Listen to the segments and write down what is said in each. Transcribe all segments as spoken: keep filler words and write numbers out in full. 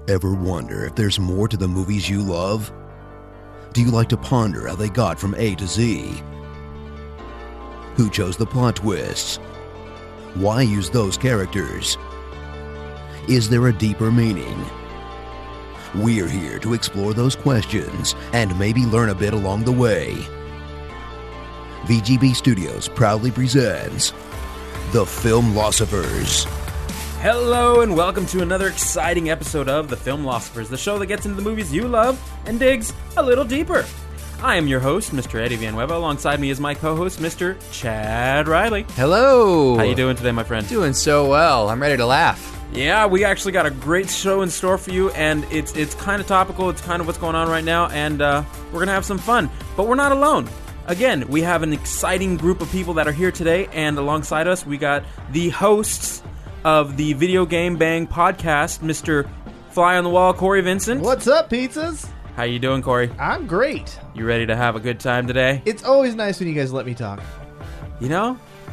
Ever wonder if there's more to the movies you love? Do you like to ponder how they got from A to Z? Who chose the plot twists? Why use those characters? Is there a deeper meaning? We're here to explore those questions and maybe learn a bit along the way. V G B Studios proudly presents The Filmlosophers. Hello and welcome to another exciting episode of The Filmlosophers, the show that gets into the movies you love and digs a little deeper. I am your host, Mister Eddie Villanueva. Alongside me is my co-host, Mister Chad Riley. Hello. How you doing today, my friend? Doing so well. I'm ready to laugh. Yeah, we actually got a great show in store for you, and it's it's kind of topical. It's kind of what's going on right now, and uh, we're going to have some fun. But we're not alone. Again, we have an exciting group of people that are here today, and alongside us, we got the hosts of the Video Game Bang podcast, Mister Fly on the Wall, Corey Vincent. What's up, pizzas? How you doing, Corey? I'm great. You ready to have a good time today? It's always nice when you guys let me talk. You know,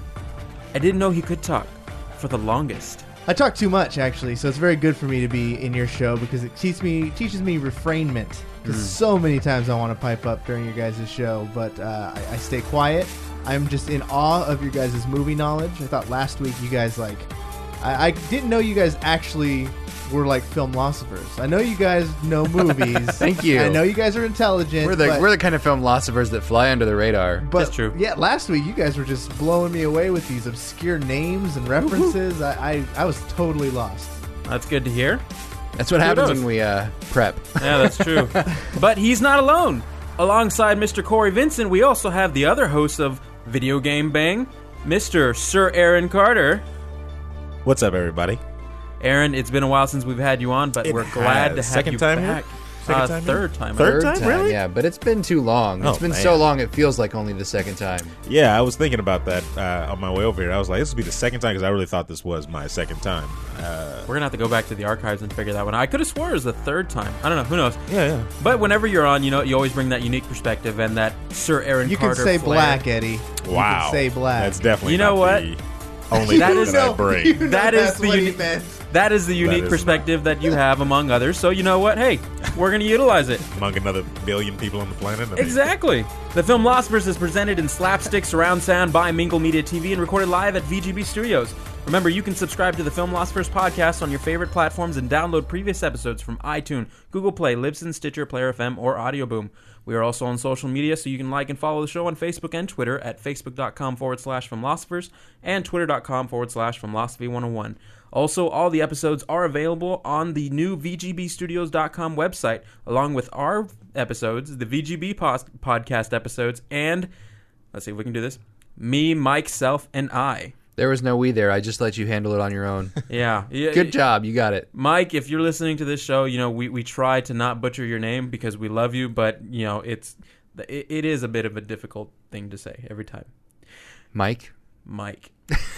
I didn't know he could talk for the longest. I talk too much, actually, so it's very good for me to be in your show because it teaches me teaches me refrainment. Because mm. so many times I want to pipe up during your guys' show, but uh, I, I stay quiet. I'm just in awe of your guys' movie knowledge. I thought last week you guys, like... I, I didn't know you guys actually were like filmlosophers. I know you guys know movies. Thank you. I know you guys are intelligent. We're the but, we're the kind of filmlosophers that fly under the radar. But, That's true. Yeah, last week you guys were just blowing me away with these obscure names and references. I, I I was totally lost. That's good to hear. That's what Who happens knows? when we uh, prep. Yeah, that's true. But he's not alone. Alongside Mister Corey Vincent, we also have the other host of Video Game Bang, Mister Sir Aaron Carter. What's up, everybody? Aaron, it's been a while since we've had you on, but It we're glad to have has. Second you time back. here? Second uh, time here? third time. Third Third time, really? Yeah, but it's been too long. Oh, it's been man. so long it feels like only the second time. Yeah, I was thinking about that uh, on my way over here. I was like, this will be the second time because I really thought this was my second time. Uh, We're going to have to go back to the archives and figure that one out. I could have swore it was the third time. I don't know. Who knows? yeah, yeah. But whenever you're on, you know, you always bring that unique perspective and that Sir Aaron You Carter can say flair. black, Eddie. Wow. You can say black. That's definitely You know not what? the only That thing is- that I No, bring. you know That is that's the what he uni- meant. That is the unique is perspective that you have among others. So you know what? Hey, we're going to utilize it. Among another billion people on the planet. I mean, Exactly. The Filmlosophers is presented in slapstick surround sound by Mingle Media T V and recorded live at V G B Studios. Remember, you can subscribe to the Filmlosophers podcast on your favorite platforms and download previous episodes from iTunes, Google Play, Libsyn, Stitcher, Player F M, or Audio Boom. We are also on social media, so you can like and follow the show on Facebook and Twitter at facebook.com forward slash Filmlosophers and twitter.com forward slash Filmlosophy101. Also, all the episodes are available on the new V G B studios dot com website, along with our episodes, the V G B pos- podcast episodes, and, let's see if we can do this, me, Mike, Self, and I. There was no we there. I just let you handle it on your own. Yeah. yeah Good job. You got it. Mike, if you're listening to this show, you know, we, we try to not butcher your name because we love you, but, you know, it's it, it is a bit of a difficult thing to say every time. Mike? Mike.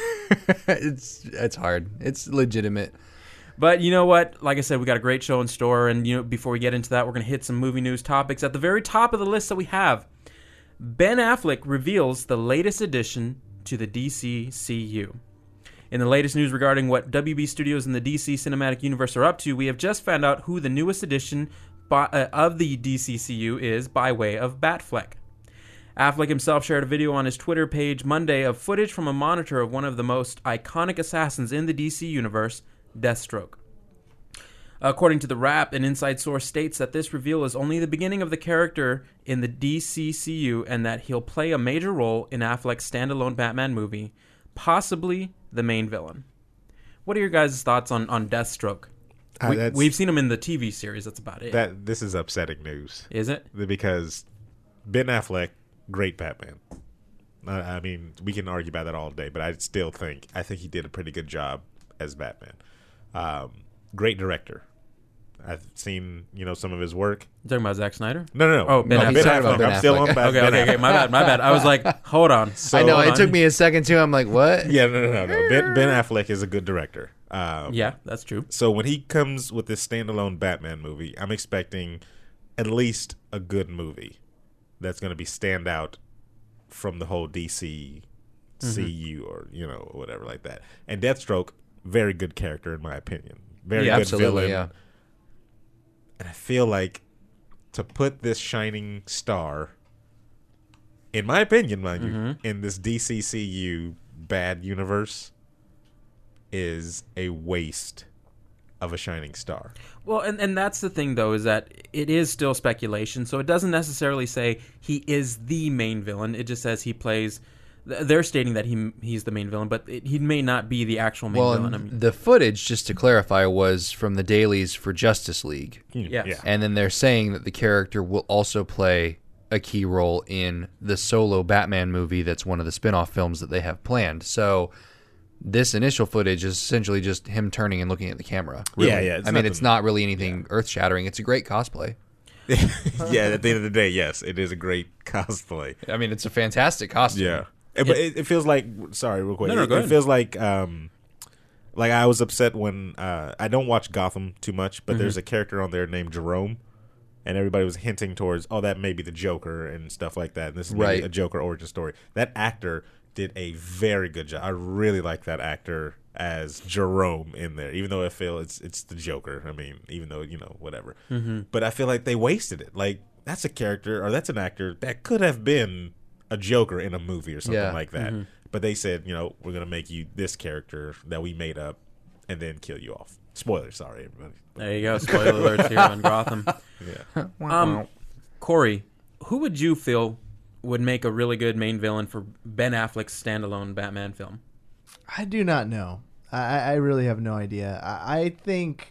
it's it's hard. It's legitimate. But you know what? Like I said, we got a great show in store, and you know, before we get into that, we're going to hit some movie news topics. At the very top of the list that we have, Ben Affleck reveals the latest addition to the D C C U. In the latest news regarding what W B Studios and the D C Cinematic Universe are up to, we have just found out who the newest addition by, uh, of the D C C U is by way of Batfleck. Affleck himself shared a video on his Twitter page Monday of footage from a monitor of one of the most iconic assassins in the D C universe, Deathstroke. According to The Wrap, an inside source states that this reveal is only the beginning of the character in the D C C U and that he'll play a major role in Affleck's standalone Batman movie, possibly the main villain. What are your guys' thoughts on, on Deathstroke? Uh, we, that's- we've seen him in the T V series, that's about it. That this is upsetting news Is it? because Ben Affleck, great Batman. I, I mean, we can argue about that all day, but I still think I think he did a pretty good job as Batman. Um, great director. I've seen, you know, some of his work. You talking about Zack Snyder? No, no, no. Oh, Ben no, Affleck. He's talking about Ben I'm still Affleck. on Bat- Okay, Ben okay, okay. Affleck. My bad, my bad. I was like, hold on. So- I know. Hold It on. took me a second too. I'm like, what? Yeah, no, no, no, no. Ben, Ben Affleck is a good director. Um, Yeah, that's true. So when he comes with this standalone Batman movie, I'm expecting at least a good movie that's going to be stand out from the whole D C C U Mm-hmm. or, you know, whatever like that. And Deathstroke, very good character in my opinion. Very Yeah, good absolutely, villain. yeah. and I feel like to put this shining star, in my opinion, mind Mm-hmm. you, in this D C C U bad universe, is a waste of a shining star. Well, and, and that's the thing, though, is that it is still speculation, so it doesn't necessarily say he is the main villain. It just says he plays... They're stating that he he's the main villain, but it, he may not be the actual main Well, villain. I and mean, the footage, just to clarify, was from the dailies for Justice League. Yes. Yeah. And then they're saying that the character will also play a key role in the solo Batman movie that's one of the spin-off films that they have planned. So this initial footage is essentially just him turning and looking at the camera. Really. Yeah, yeah, it's I mean, it's nothing- not really anything earth-shattering. It's a great cosplay. Yeah, at the end of the day, yes, it is a great cosplay. I mean, it's a fantastic costume. Yeah. It, but it, it feels like, sorry, real quick. No, no, it, go it ahead. feels like, um, like I was upset when uh, I don't watch Gotham too much, but there's a character on there named Jerome, and everybody was hinting towards, oh, that may be the Joker and stuff like that. And this is maybe Right. a Joker origin story. That actor did a very good job. I really like that actor as Jerome in there, even though I feel it's it's the Joker. I mean, even though, you know, whatever. Mm-hmm. But I feel like they wasted it. Like, that's a character, or that's an actor that could have been a Joker in a movie or something Yeah. like that. But they said, you know, we're going to make you this character that we made up and then kill you off. Spoiler, sorry, everybody. there you go. Spoiler alerts here on Gotham. Yeah. Um, Corey, who would you feel would make a really good main villain for Ben Affleck's standalone Batman film? I do not know. I, I really have no idea. I, I think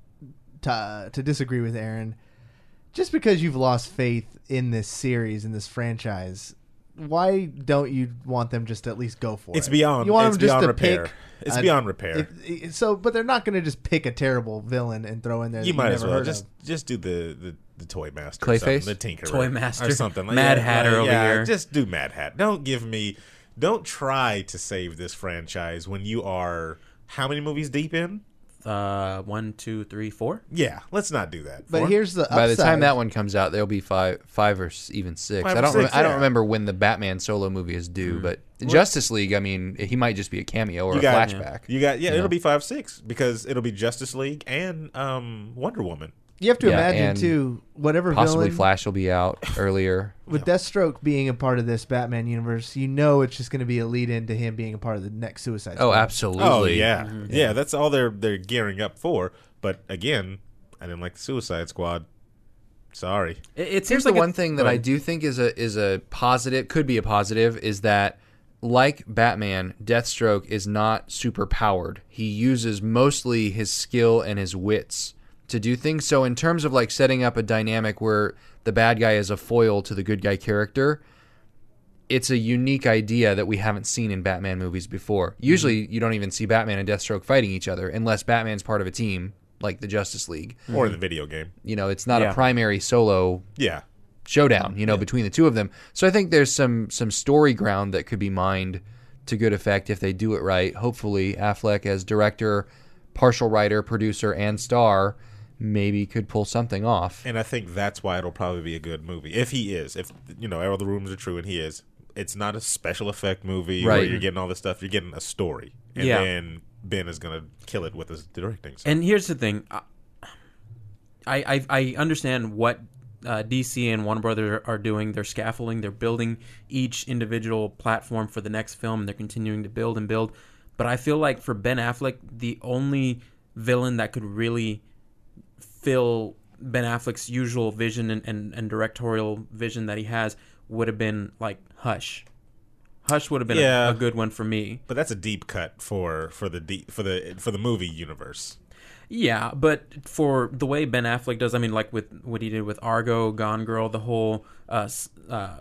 to, to disagree with Aaron, just because you've lost faith in this series, in this franchise, why don't you want them just to at least go for It's it? beyond- You want it's them just beyond to repair. pick. It's a- beyond repair. it- it- so, but they're not going to just pick a terrible villain and throw in there. You that might you as never well heard just of. just do the, the, the Toy Master, or Clayface? something, the Tinkerer, Toy Master. or something like Mad yeah, Hatter like, over yeah, here. Just do Mad Hat. Don't give me, don't try to save this franchise when you are how many movies deep in? Uh, one, two, three, four. Yeah, let's not do that. But Four? here's the upside. By the time that one comes out, there'll be five, five or s- even six. Five I or don't. six, rem- I don't yeah. remember when the Batman solo movie is due, but Justice League. I mean, he might just be a cameo or You a got- flashback. You got yeah, You know? it'll be five six because it'll be Justice League and um, Wonder Woman. you have to Yeah, imagine and too, whatever Possibly villain Flash will be out earlier. with Deathstroke being a part of this Batman universe, you know it's just going to be a lead in to him being a part of the next Suicide Squad. Oh, absolutely. Oh yeah. yeah, That's all they're they're gearing up for. But again, I didn't like the Suicide Squad. Sorry. It, it seems Here's like the one it- thing go that I ahead. do think is a is a positive, could be a positive, is that like Batman, Deathstroke is not super powered. He uses mostly his skill and his wits to do things. So in terms of like setting up a dynamic where the bad guy is a foil to the good guy character, it's a unique idea that we haven't seen in Batman movies before. Usually you don't even see Batman and Deathstroke fighting each other unless Batman's part of a team like the Justice League. Or in the video game. You know, it's not Yeah. a primary solo Yeah. showdown, you know, between the two of them. So I think there's some some story ground that could be mined to good effect if they do it right. Hopefully Affleck as director, partial writer, producer, and star maybe could pull something off. And I think that's why it'll probably be a good movie. If he is. If, you know, all the rumors are true and he is. It's not a special effect movie where Right. you're getting all this stuff. You're getting a story. And Yeah. then Ben is going to kill it with his directing. So. And here's the thing, I I, I understand what uh, D C and Warner Brothers are doing. They're scaffolding. They're building each individual platform for the next film. And they're continuing to build and build. But I feel like for Ben Affleck, the only villain that could really fill Ben Affleck's usual vision and, and, and directorial vision that he has would have been like Hush. Hush would have been Yeah. a, a good one for me. But that's a deep cut for for the deep, for the for the movie universe. Yeah, but for the way Ben Affleck does, I mean, like with what he did with Argo, Gone Girl, the whole uh, s- uh,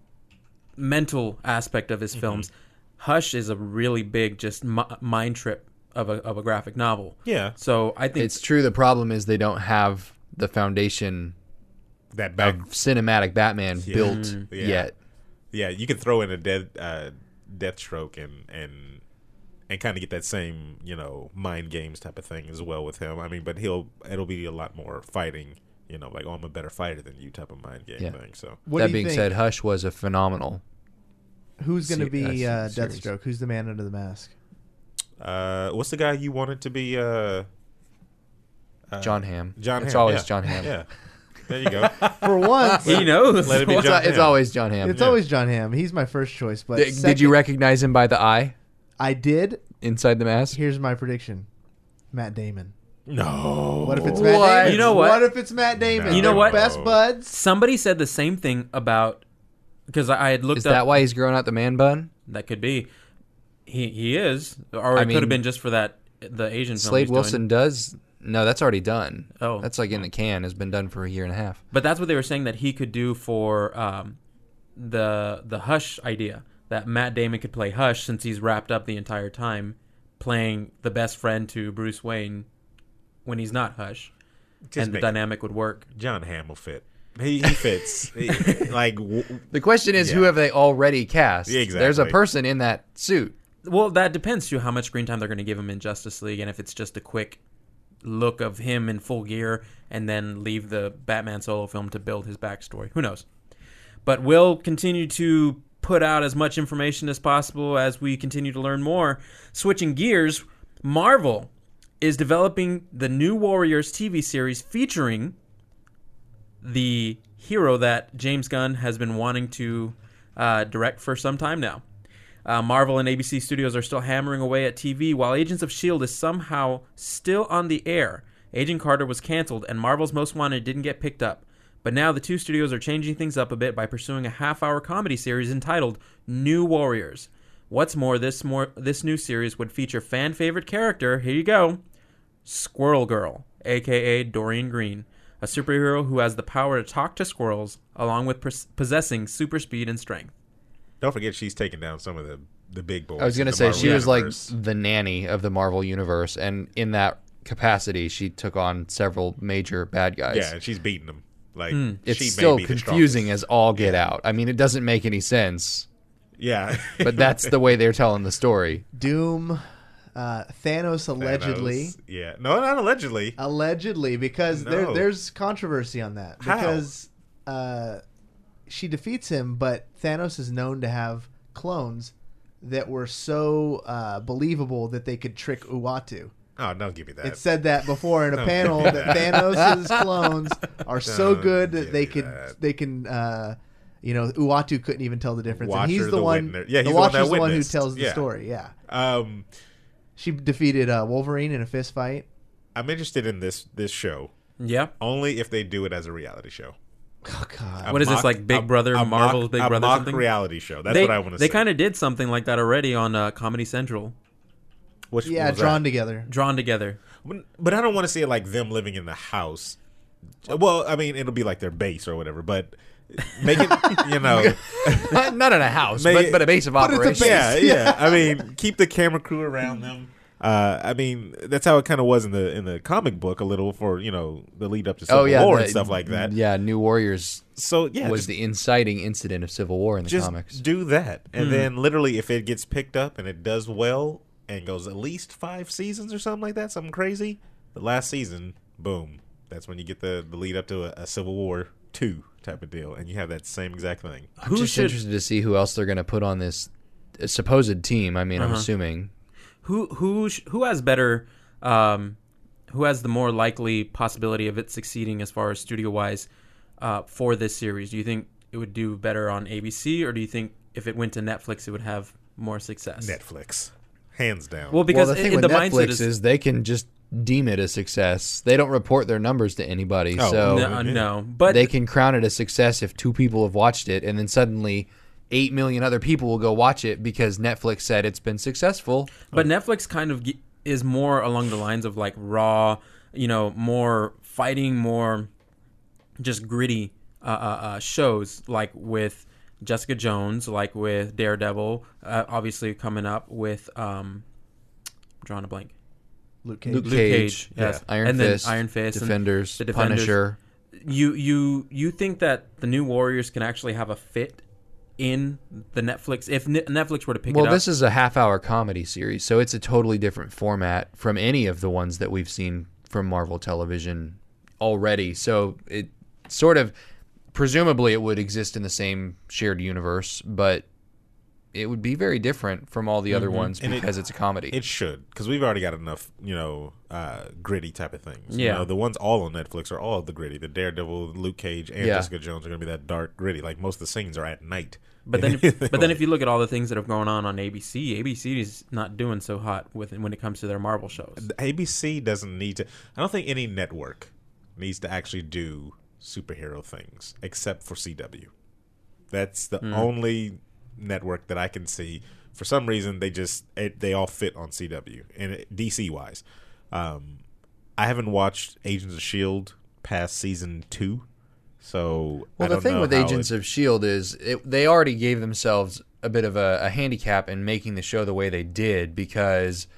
mental aspect of his Mm-hmm. films, Hush is a really big just mi- mind trip of a of a graphic novel. Yeah. So I think It's true. The problem is they don't have the foundation That back. of cinematic Batman Yeah. built Yeah. yet. Yeah, you could throw in a dead uh, Deathstroke and and and kind of get that same, you know, mind games type of thing as well with him. I mean, but he'll it'll be a lot more fighting, you know, like, oh, I'm a better fighter than you type of mind game Yeah. thing. So What that do you being think? said, Hush was a phenomenal. Who's going to Se- be uh, uh, series. Deathstroke? Who's the man under the mask? uh, what's the guy you wanted to be? Uh, John Hamm. John It's Hamm, always yeah. John Hamm. Yeah. There you go. For once, He knows. Let it be It's, John it's Hamm. always John Hamm. it's Yeah. always John Hamm. He's my first choice. But Did, did second- you recognize him by the eye I did. inside the mask? Here's my prediction: Matt Damon. No. What if it's Matt What? Damon? You know what? What if it's Matt Damon? No. You know They're what? Best buds. Somebody said the same thing about because I I had looked Is up. that why he's growing out the man bun? That could be. He he is, or I it could mean, have been just for that the Asian film Slade he's Wilson doing. does. No, that's already done. Oh. That's like in the can. Has been done for a year and a half. But that's what they were saying that he could do for um, the the Hush idea. That Matt Damon could play Hush since he's wrapped up the entire time playing the best friend to Bruce Wayne when he's not Hush, Just and the make- dynamic would work. John Hamm will fit. He, he fits. He- like, w- The question is, who Yeah. have they already cast? Yeah, There's a exactly. person in that suit. Well, that depends to how much screen time they're going to give him in Justice League, and if it's just a quick look of him in full gear and then leave the Batman solo film to build his backstory. Who knows? But we'll continue to put out as much information as possible as we continue to learn more. Switching gears, Marvel is developing the New Warriors T V series featuring the hero that James Gunn has been wanting to uh, direct for some time now. Uh, Marvel and A B C Studios are still hammering away at T V, while Agents of S H I E L D is somehow still on the air. Agent Carter was canceled, and Marvel's Most Wanted didn't get picked up. But now the two studios are changing things up a bit by pursuing a half-hour comedy series entitled New Warriors. What's more, this more this new series would feature fan-favorite character, here you go, Squirrel Girl, a k a. Dorian Green, a superhero who has the power to talk to squirrels, along with pos- possessing super speed and strength. don't forget she's taking down some of the, the big boys. I was in gonna the say Marvel she was like universe. the nanny of the Marvel universe, and in that capacity, she took on several major bad guys. Yeah, and she's beating them. Like It's she may still be the confusing strongest. as all get out. I mean, it doesn't make any sense, Yeah, but that's the way they're telling the story. Doom, uh, Thanos allegedly. Thanos. Yeah, no, not allegedly. Allegedly, because there, No. there's controversy on that. How? Because uh, she defeats him, but Thanos is known to have clones that were so uh, believable that they could trick Uatu. Oh, don't give me that. It said that before in a Don't panel give me that Thanos' clones are so Don't good give that they me could that. they can uh, you know Uatu couldn't even tell the difference. Watcher and he's the, the one. witness. Yeah, he's the the one that Watcher's the one who witnessed. tells the Yeah. story. Yeah, um, she defeated uh, Wolverine in a fist fight. I'm interested in this this show Yeah. only if they do it as a reality show. Oh God. A What is this, mock- like Big a- Brother, a Marvel's mock- Big a Brother mock something? reality show. That's they, what I want to They say. kind of did something like that already on uh, Comedy Central. Which Yeah, was drawn that? together. Drawn together. But- But I don't want to see it like them living in the house. Well, I mean, it'll be like their base or whatever. But make it, you know, Not in a house, Make but, it- but a base of But it's a operations. base. yeah, yeah. I mean, keep the camera crew around them. Uh, I mean, that's how it kind of was in the in the comic book a little for you know the lead up to Civil Oh yeah, War the- and stuff like that. Yeah, New Warriors So yeah, was just, the inciting incident of Civil War in the just comics. do that, Hmm. and then literally, if it gets picked up and it does well and goes at least five seasons or something like that, something crazy, the last season, boom, that's when you get the, the lead up to a, a Civil War two type of deal, and you have that same exact thing. I'm Who just should interested to see who else they're going to put on this uh, supposed team. I mean, I'm Uh-huh. assuming. who who sh- who has better um, who has the more likely possibility of it succeeding as far as studio wise uh, for this series? Do you think it would do better on A B C, or do you think if it went to Netflix it would have more success? Netflix, hands down. Well, because well, the thing in with the Netflix mindset is, is, they can just deem it a success. They don't report their numbers to anybody, Oh, so no, no, but they can crown it a success if two people have watched it, and then suddenly eight million other people will go watch it because Netflix said it's been successful. But Netflix kind of ge- is more along the lines of like raw, you know, more fighting, more just gritty uh, uh, uh, shows, like with Jessica Jones, like with Daredevil, uh, obviously coming up with um, I'm drawing a blank. Luke Cage. Luke Luke Cage, Cage, yes, Iron and Fist, then Iron Fist, and Defenders, the Defenders. Punisher. You you you think that the New Warriors can actually have a fit in the Netflix if N- Netflix were to pick Well, it up? this is a half-hour comedy series, so it's a totally different format from any of the ones that we've seen from Marvel Television already. So it sort of, presumably, it would exist in the same shared universe, but it would be very different from all the other ones And it- because it's a comedy. It should, because we've already got enough, you know, uh, gritty type of things. You Yeah. know, the ones all on Netflix are all the gritty. The Daredevil, Luke Cage, and Yeah. Jessica Jones are going to be that dark, gritty. Like, most of the scenes are at night. But then, if, but then if you look at all the things that have gone on on A B C, A B C is not doing so hot with when it comes to their Marvel shows. A B C doesn't need to. I don't think any network needs to actually do superhero things except for C W. That's the only network that I can see. For some reason, they just it, they all fit on C W and D C wise. Um, I haven't watched Agents of Shield past season two, so well, I the don't thing know with how Agents it, of S H I E L D is it, they already gave themselves a bit of a, a handicap in making the show the way they did because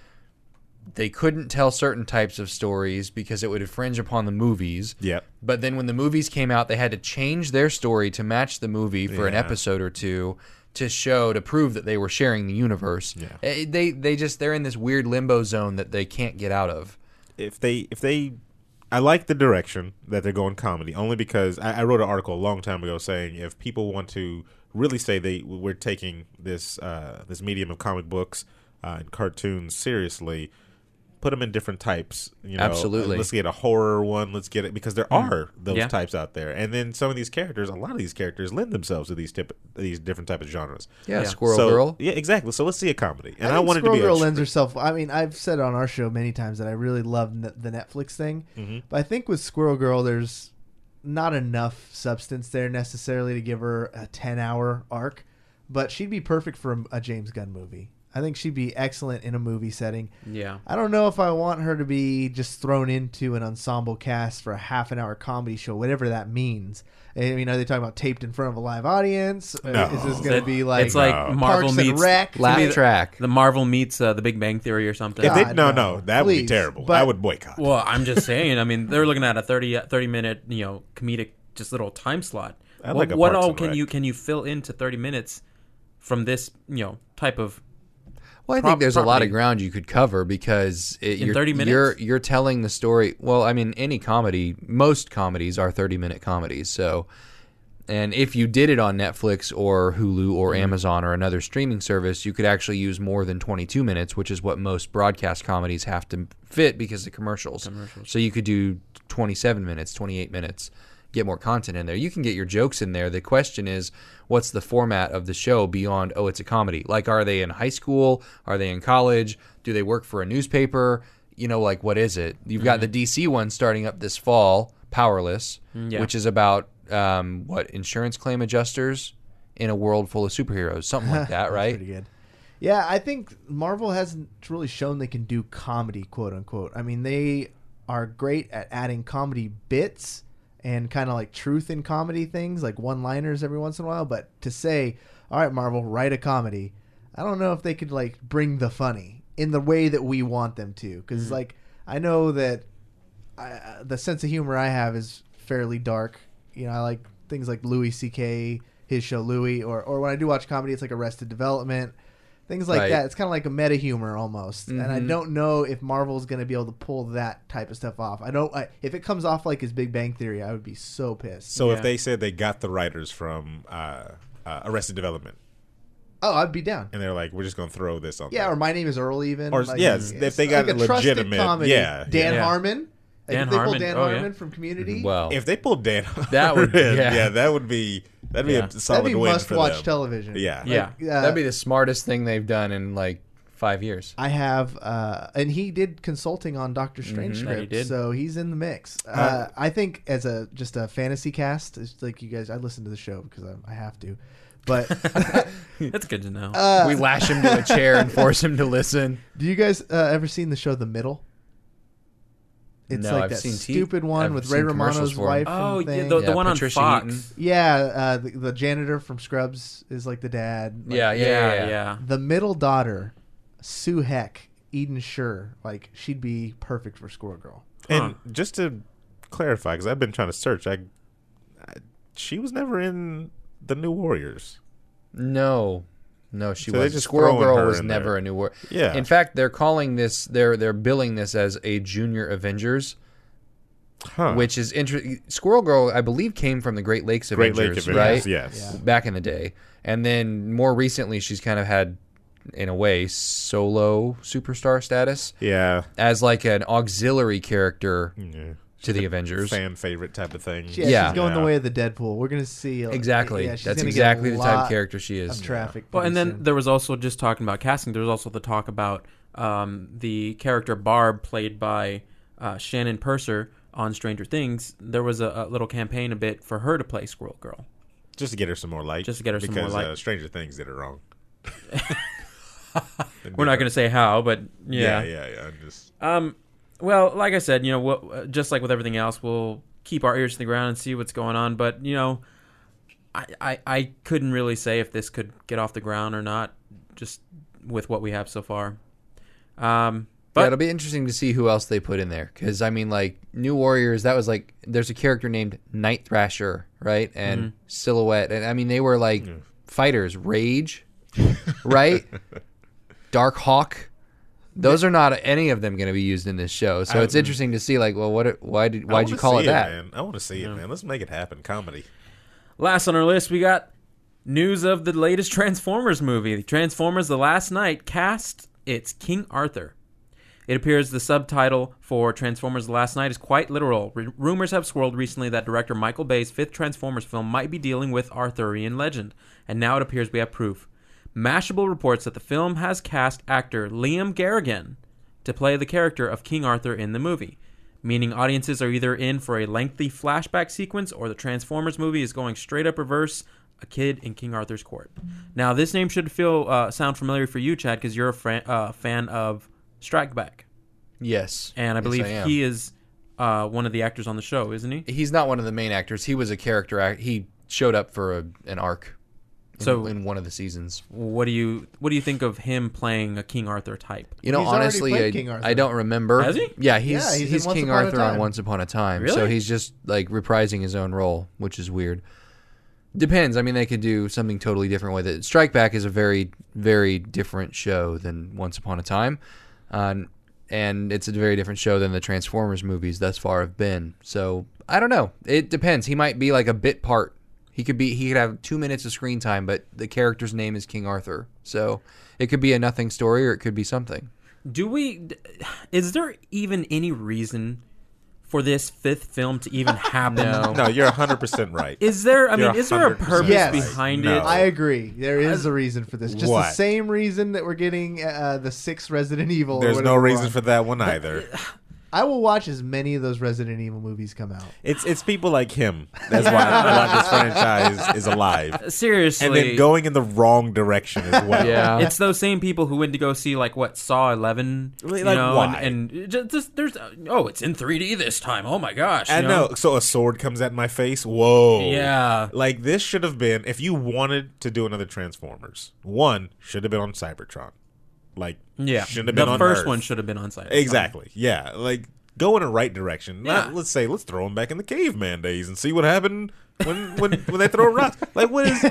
they couldn't tell certain types of stories because it would infringe upon the movies. Yep. But then when the movies came out, they had to change their story to match the movie for an Yeah. episode or two to show to prove that they were sharing the universe. Yeah. Eh, They they just they're in this weird limbo zone that they can't get out of. if they if they I like the direction that they're going comedy only because I, I wrote an article a long time ago saying if people want to really say they we're taking this uh, this medium of comic books uh, and cartoons seriously, put them in different types. You know, Absolutely. Let's get a horror one. Let's get it because there are those Yeah. types out there, and then some of these characters, a lot of these characters, lend themselves to these tip, these different type of genres. Yeah, Yeah. Squirrel so, Girl. Yeah, exactly. So let's see a comedy, and I, think wanted Squirrel to be Girl a, lends herself. I mean, I've said it on our show many times that I really love ne- the Netflix thing, Mhm. but I think with Squirrel Girl, there's not enough substance there necessarily to give her a ten-hour arc. But she'd be perfect for a, a James Gunn movie. I think she'd be excellent in a movie setting. Yeah. I don't know if I want her to be just thrown into an ensemble cast for a half an hour comedy show, whatever that means. I mean, are they talking about taped in front of a live audience? Uh, No. Is this going It- to be like it's like No. Marvel Parks and meets Rec? Laugh to me, the- track. The Marvel meets uh, the Big Bang Theory or something. If they, God, no, no. no, that would be Please. terrible. But- I would boycott. Well, I'm just saying. I mean, they're looking at a thirty, thirty minute, you know, comedic, just little time slot. I what like a what Parks all and can Rec. you can you fill into thirty minutes from this, you know, type of? Well, I Prop- think there's a lot property. of ground you could cover because it, In you're, thirty minutes? you're you're telling the story. Well, I mean, any comedy, most comedies are thirty minute comedies. So, and if you did it on Netflix or Hulu or Mm-hmm. Amazon or another streaming service, you could actually use more than twenty-two minutes, which is what most broadcast comedies have to fit because of commercials. Commercials. So you could do twenty-seven minutes, twenty-eight minutes. Get more content in there. You can get your jokes in there. The question is, what's the format of the show beyond, oh, it's a comedy? Like, are they in high school? Are they in college? Do they work for a newspaper? You know, like, what is it? You've got the D C one starting up this fall, Powerless, Yeah. which is about, um, what, insurance claim adjusters in a world full of superheroes. Something like that, That's right? pretty good. Yeah, I think Marvel hasn't really shown they can do comedy, quote unquote. I mean, they are great at adding comedy bits and kind of like truth in comedy things, like one-liners every once in a while. But to say, all right, Marvel, write a comedy, I don't know if they could like bring the funny in the way that we want them to. Because Mm-hmm. like I know that I, uh, the sense of humor I have is fairly dark. You know, I like things like Louis C K, his show Louis, or or when I do watch comedy, it's like Arrested Development, things like Right. that. It's kind of like a meta humor almost, and I Mhm. don't know if Marvel's going to be able to pull that type of stuff off. I don't. I, if it comes off like his Big Bang Theory, I would be so pissed. So Yeah. if they said they got the writers from uh, uh, Arrested Development, Oh, I'd be down. and they're like, we're just gonna throw this on. Yeah, there. or My Name Is Earl, even. Or- like, yeah, it's- if it's they got like a trusted legitimate- comedy. yeah, Dan yeah. Harmon. Like Dan if they pull Harmon, Dan oh, yeah. Harmon from Community. Well, if they pulled Dan, That would- in, yeah. yeah, that would be that'd Yeah. be a solid that'd be win must for watch them. television. Yeah, Yeah. Like, uh, that'd be the smartest thing they've done in like five years. I have, uh, and he did consulting on Doctor Strange Mhm. Yeah, he script, did. so he's in the mix. Uh, I think as a just a fantasy cast, it's like you guys. I listen to the show because I, I have to, but That's good to know. uh, we lash him to a chair and force him to listen. do you guys uh, ever seen the show The Middle? It's No, like I've that seen T- stupid one I've with Ray seen commercials Romano's for it. wife. oh, and yeah, thing. the, the Yeah, one Patricia on Fox. Eaton. Yeah, uh, the, the janitor from Scrubs is like the dad. Like, Yeah, yeah, Yeah, yeah. yeah. The middle daughter, Sue Heck, Eden Sure, like she'd be perfect for Squirrel Girl. And just to clarify, because I've been trying to search, I, I she was never in the New Warriors. No, no, she So they was. just Squirrel throwing Girl her was in never there. a new war. Yeah. In fact, they're calling this. They're they're billing this as a junior Avengers. Huh. which is interesting. Squirrel Girl, I believe, came from the Great Lakes Great Avengers, Lake right? Avengers, yes. Yeah. Back in the day. And then more recently, she's kind of had, in a way, solo superstar status Yeah. as like an auxiliary character yeah. to the Avengers. Fan favorite type of thing. Yeah, Yeah. she's going Yeah. the way of the Deadpool. We're gonna see uh, Exactly. Yeah, she's That's gonna exactly get a the type of lot character she is. Of traffic. Well, and pretty then soon. there was also, just talking about casting, there was also the talk about um, the character Barb, played by uh, Shannon Purser on Stranger Things. There was a, a little campaign a bit for her to play Squirrel Girl. Just to get her some more light. Just to get her some because, more light. Uh, Stranger Things did it wrong. We're not going to say how, but yeah. Yeah, yeah, yeah. I'm just... Um, well, like I said, you know, what, just like with everything else, we'll keep our ears to the ground and see what's going on. But, you know, I, I, I couldn't really say if this could get off the ground or not, just with what we have so far. Um, But but yeah, it'll be interesting to see who else they put in there. Because, I mean, like, New Warriors, that was like, there's a character named Night Thrasher, right? And Mm-hmm. Silhouette. And, I mean, they were like fighters. Rage, right? Dark Hawk. Those are not any of them going to be used in this show. So I- it's interesting to see, like, well, what? Why did? I Why'd you wanna call see it that? Man. I want to see it, man. Let's make it happen. Comedy. last on our list, we got news of the latest Transformers movie. Transformers: The Last Night cast its King Arthur. It appears the subtitle for Transformers: The Last Night is quite literal. R- rumors have swirled recently that director Michael Bay's fifth Transformers film might be dealing with Arthurian legend, and now it appears we have proof. Mashable reports that the film has cast actor Liam Garrigan to play the character of King Arthur in the movie, meaning audiences are either in for a lengthy flashback sequence or the Transformers movie is going straight up reverse, a kid in King Arthur's court. Now, this name should feel uh, sound familiar for you, Chad, because you're a fran- uh, fan of Strike Back. Yes. And I Yes, believe am. he is uh, one of the actors on the show, isn't he? He's not one of the main actors. He was a character. Act- he showed up for a, an arc in, So- in one of the seasons. What do you what do you think of him playing a King Arthur type? You know, He's already honestly, played I, King Arthur. I don't remember. Has he? Yeah, he's Yeah, he's he's, in Once King Upon a Arthur on Time. Once Upon a Time. Really? So he's just like reprising his own role, which is weird. Depends. I mean, they could do something totally different with it. Strike Back is a very, very different show than Once Upon a Time. Uh, and it's a very different show than the Transformers movies thus far have been. So I don't know. It depends. He might be like a bit part. He could be. He could have two minutes of screen time, but the character's name is King Arthur. So it could be a nothing story, or it could be something. Do we? Is there even any reason for this fifth film to even happen? No. No, you're one hundred percent right. Is there? I You're mean, is there a one hundred percent purpose Yes. behind No. it? I agree. There is a reason for this. Just the What? same reason that we're getting uh, the sixth Resident Evil. or There's no whatever we're reason on. for that one either. I will watch as many of those Resident Evil movies come out. It's it's people like him. That's why, why this franchise is alive. Seriously. And then going in the wrong direction as well. Yeah. It's those same people who went to go see like what Saw eleven, Like, you like, know, why? and, and just, just there's oh, it's in three D this time. Oh my gosh! I you know. So a sword comes at my face. Whoa. Yeah. Like this should have been, if you wanted to do another Transformers, one should have been on Cybertron. Like, Yeah, shouldn't have the been on first Earth. one should have been on site. Exactly. Yeah. Like, go in the right direction. Not, Yeah. let's say, let's throw them back in the caveman days and see what happened when when, when they throw rocks. Like, what is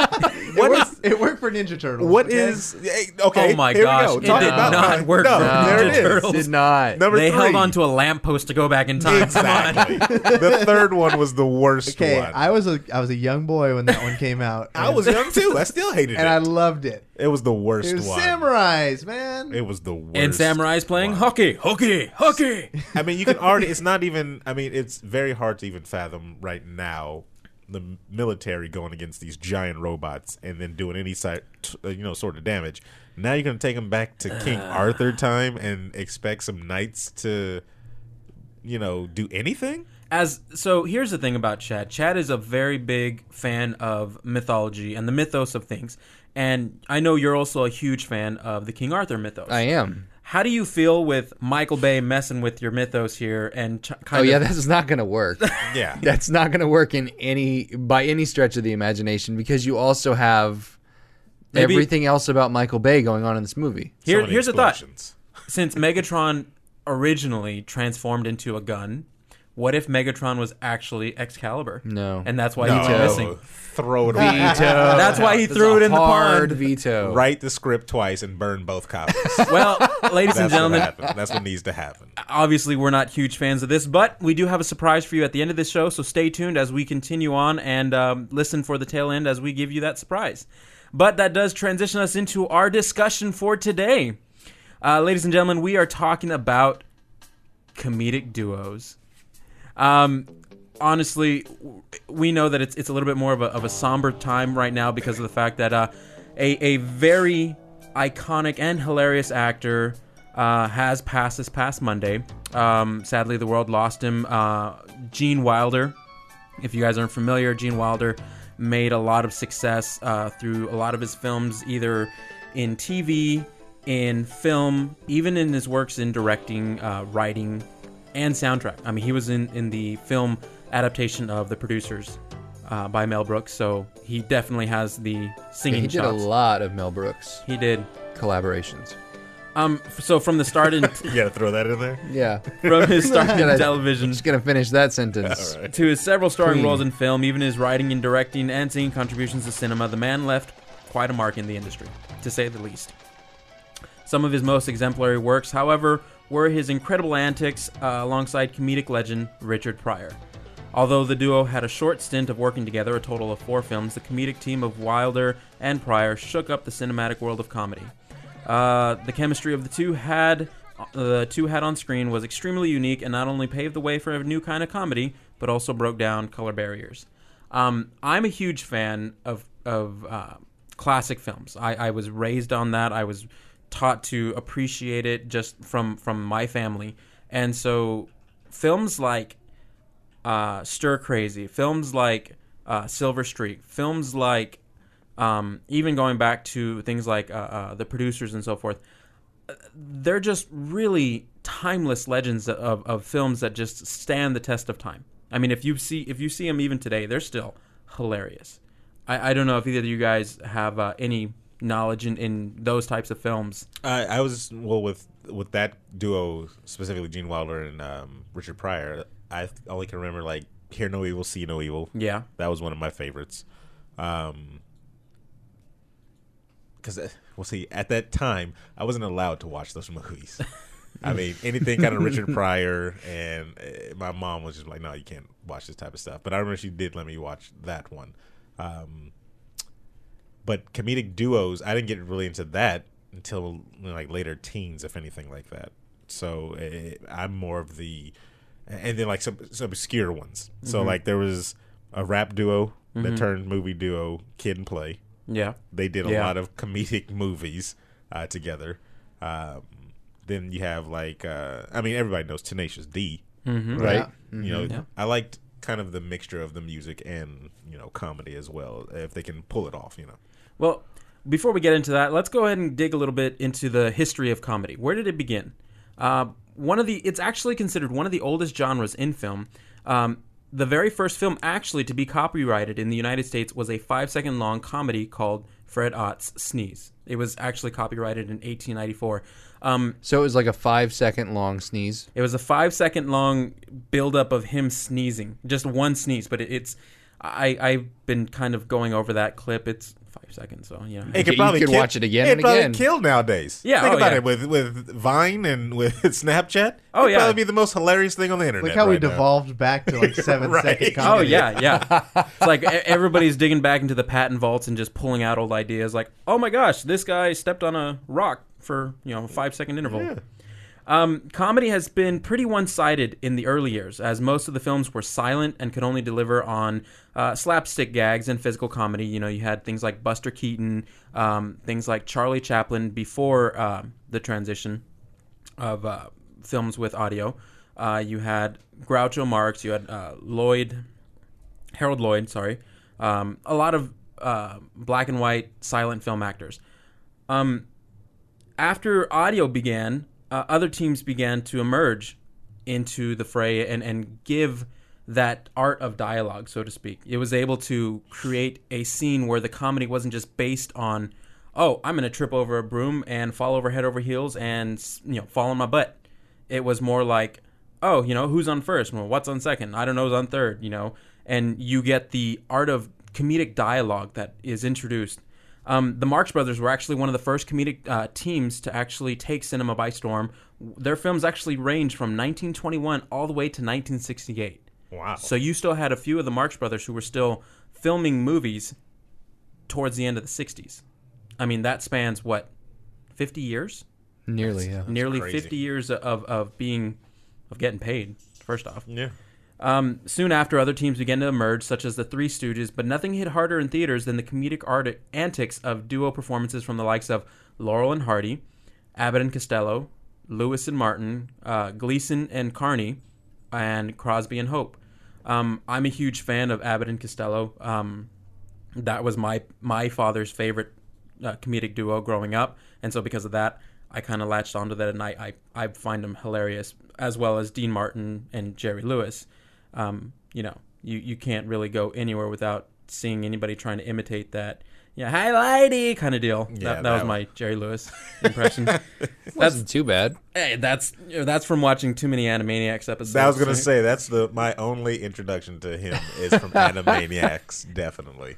It what worked, is it worked for Ninja Turtles. what okay? is hey, okay? Oh my here gosh, we it go. Talk did about not no, work No, for there Ninja it is. Turtles. Did not. Number They three. held on to a lamppost to go back in time. Come on. Exactly. The third one was the worst Okay, one. I was a I was a young boy when that one came out. I and- was young too. I still hated and it. I loved it. it was the worst It was one. samurais, man. It was the worst. And Samurai's playing one. hockey, hockey, hockey. I mean, you can already. It's not even. I mean, it's very hard to even fathom right now the military going against these giant robots and then doing any side, you know, sort of damage. Now you're going to take them back to King Arthur time and expect some knights to, you know, do anything. As so, here's the thing about Chad. Chad is a very big fan of mythology and the mythos of things, and I know you're also a huge fan of the King Arthur mythos. I am. How do you feel with Michael Bay messing with your mythos here and ch- kind Oh of? yeah, that's not going to work. Yeah. That's not going to work in any by any stretch of the imagination because you also have Maybe- everything else about Michael Bay going on in this movie. Here, So many here's a thought. explosions. Since Megatron originally transformed into a gun, what if Megatron was actually Excalibur? No. And that's why No, he's missing. throw it away. Veto. That's why he That's threw a it in the hard pond. veto. Write the script twice and burn both copies. Well, ladies and That's gentlemen, what happened. That's what needs to happen. obviously we're not huge fans of this, but we do have a surprise for you at the end of this show, so stay tuned as we continue on and um, listen for the tail end as we give you that surprise. But that does transition us into our discussion for today. Uh, ladies and gentlemen, we are talking about comedic duos. Um, honestly, we know that it's it's a little bit more of a, of a somber time right now because of the fact that uh, a, a very iconic and hilarious actor uh, has passed this past Monday. Um, sadly, the world lost him. Uh, Gene Wilder. If you guys aren't familiar, Gene Wilder made a lot of success uh, through a lot of his films, either in T V, in film, even in his works in directing, uh, writing, and soundtrack. I mean, he was in, in the film adaptation of The Producers uh, by Mel Brooks, so he definitely has the Yeah, singing he did chops. a lot of Mel Brooks He did. collaborations. Um, f- so from the start in You got to throw that in there. Yeah. from his start in Gonna- television Just gonna finish that sentence. All right. to his several starring Clean. roles in film, even his writing and directing and singing contributions to cinema, the man left quite a mark in the industry, to say the least. Some of his most exemplary works, however, were his incredible antics uh, alongside comedic legend Richard Pryor. Although the duo had a short stint of working together, a total of four films, the comedic team of Wilder and Pryor shook up the cinematic world of comedy. Uh, the chemistry of the two had the two had on screen was extremely unique and not only paved the way for a new kind of comedy, but also broke down color barriers. Um, I'm a huge fan of of uh, classic films. I, I was raised on that. I was taught to appreciate it just from from my family, and so films like uh, Stir Crazy, films like uh, Silver Streak, films like um, even going back to things like uh, uh, The Producers and so forth, they're just really timeless legends of, of films that just stand the test of time. I mean, if you see if you see them even today, they're still hilarious. I, I don't know if either of you guys have uh, any knowledge in, in those types of films. I, I was well with with that duo specifically, Gene Wilder and um, Richard Pryor. I only can remember like Hear No Evil, See No Evil. Yeah. That was one of my favorites. Um, because well, see, at that time I wasn't allowed to watch those movies. I mean, anything kind of Richard Pryor, and uh, my mom was just like, "No, you can't watch this type of stuff." But I remember she did let me watch that one. Um, but comedic duos, I didn't get really into that until you know, like later teens, if anything like that. So uh, I'm more of the, and then like some, some obscure ones. So Mm-hmm. like there was a rap duo that Mhm. turned movie duo, Kid and Play. Yeah. They did a Yeah. lot of comedic movies uh, together. Um, then you have like, uh, I mean, everybody knows Tenacious D, Mm-hmm. Right? Yeah. You know, Yeah. I liked kind of the mixture of the music and you know comedy as well, if they can pull it off. You know, Well, before we get into that, let's go ahead and dig a little bit into the history of comedy. Where did it begin? Uh, one of the it's actually considered one of the oldest genres in film. Um, the very first film actually to be copyrighted in the United States was a five-second long comedy called Fred Ott's Sneeze. It was actually copyrighted in eighteen ninety-four. Um, So it was like a five second long sneeze. it was a five-second long build-up of him sneezing, just one sneeze. But it, it's I I've been kind of going over that clip. It's five seconds, so you know. it You can kill- watch it again It and probably again. kill nowadays. Yeah, think oh, about yeah. it with with Vine and with Snapchat. Oh, It'd yeah. probably be the most hilarious thing on the internet. Look how we right now. devolved back to like seven Right. second Oh comedy. yeah, yeah. It's like e- everybody's digging back into the patent vaults and just pulling out old ideas. Like, oh my gosh, this guy stepped on a rock for you know a five second interval. Yeah. Um, comedy has been pretty one sided in the early years, as most of the films were silent and could only deliver on uh, slapstick gags and physical comedy. You know, you had things like Buster Keaton, um, things like Charlie Chaplin before uh, the transition of uh, films with audio. Uh, you had Groucho Marx, you had uh, Lloyd, Harold Lloyd, sorry, um, a lot of uh, black and white silent film actors. Um, after audio began, uh, other teams began to emerge into the fray and, and give that art of dialogue, so to speak. It was able to create a scene where the comedy wasn't just based on, oh, I'm going to trip over a broom and fall over head over heels and you know fall on my butt. It was more like, oh, you know, who's on first? Well, what's on second? I don't know who's on third, you know. And you get the art of comedic dialogue that is introduced. Um, the Marx Brothers were actually one of the first comedic uh, teams to actually take cinema by storm. Their films actually ranged from nineteen twenty-one all the way to nineteen sixty-eight. Wow. So you still had a few of the Marx Brothers who were still filming movies towards the end of the sixties. I mean, that spans, what, fifty years? Nearly, yeah. Nearly crazy. fifty years of, of being, of getting paid, first off. Yeah. Um, soon after, other teams began to emerge, such as the Three Stooges, but nothing hit harder in theaters than the comedic art- antics of duo performances from the likes of Laurel and Hardy, Abbott and Costello, Lewis and Martin, uh, Gleason and Carney, and Crosby and Hope. Um, I'm a huge fan of Abbott and Costello. Um, that was my my father's favorite uh, comedic duo growing up, and so because of that, I kind of latched onto that, and I, I, I find them hilarious, as well as Dean Martin and Jerry Lewis. Um, you know, you, you can't really go anywhere without seeing anybody trying to imitate that, yeah, hi lady kind of deal. Yeah, that, that, that was was- my Jerry Lewis impression. Wasn't too bad. Hey, that's that's from watching too many Animaniacs episodes. I was gonna right? say that's the my only introduction to him is from Animaniacs, definitely.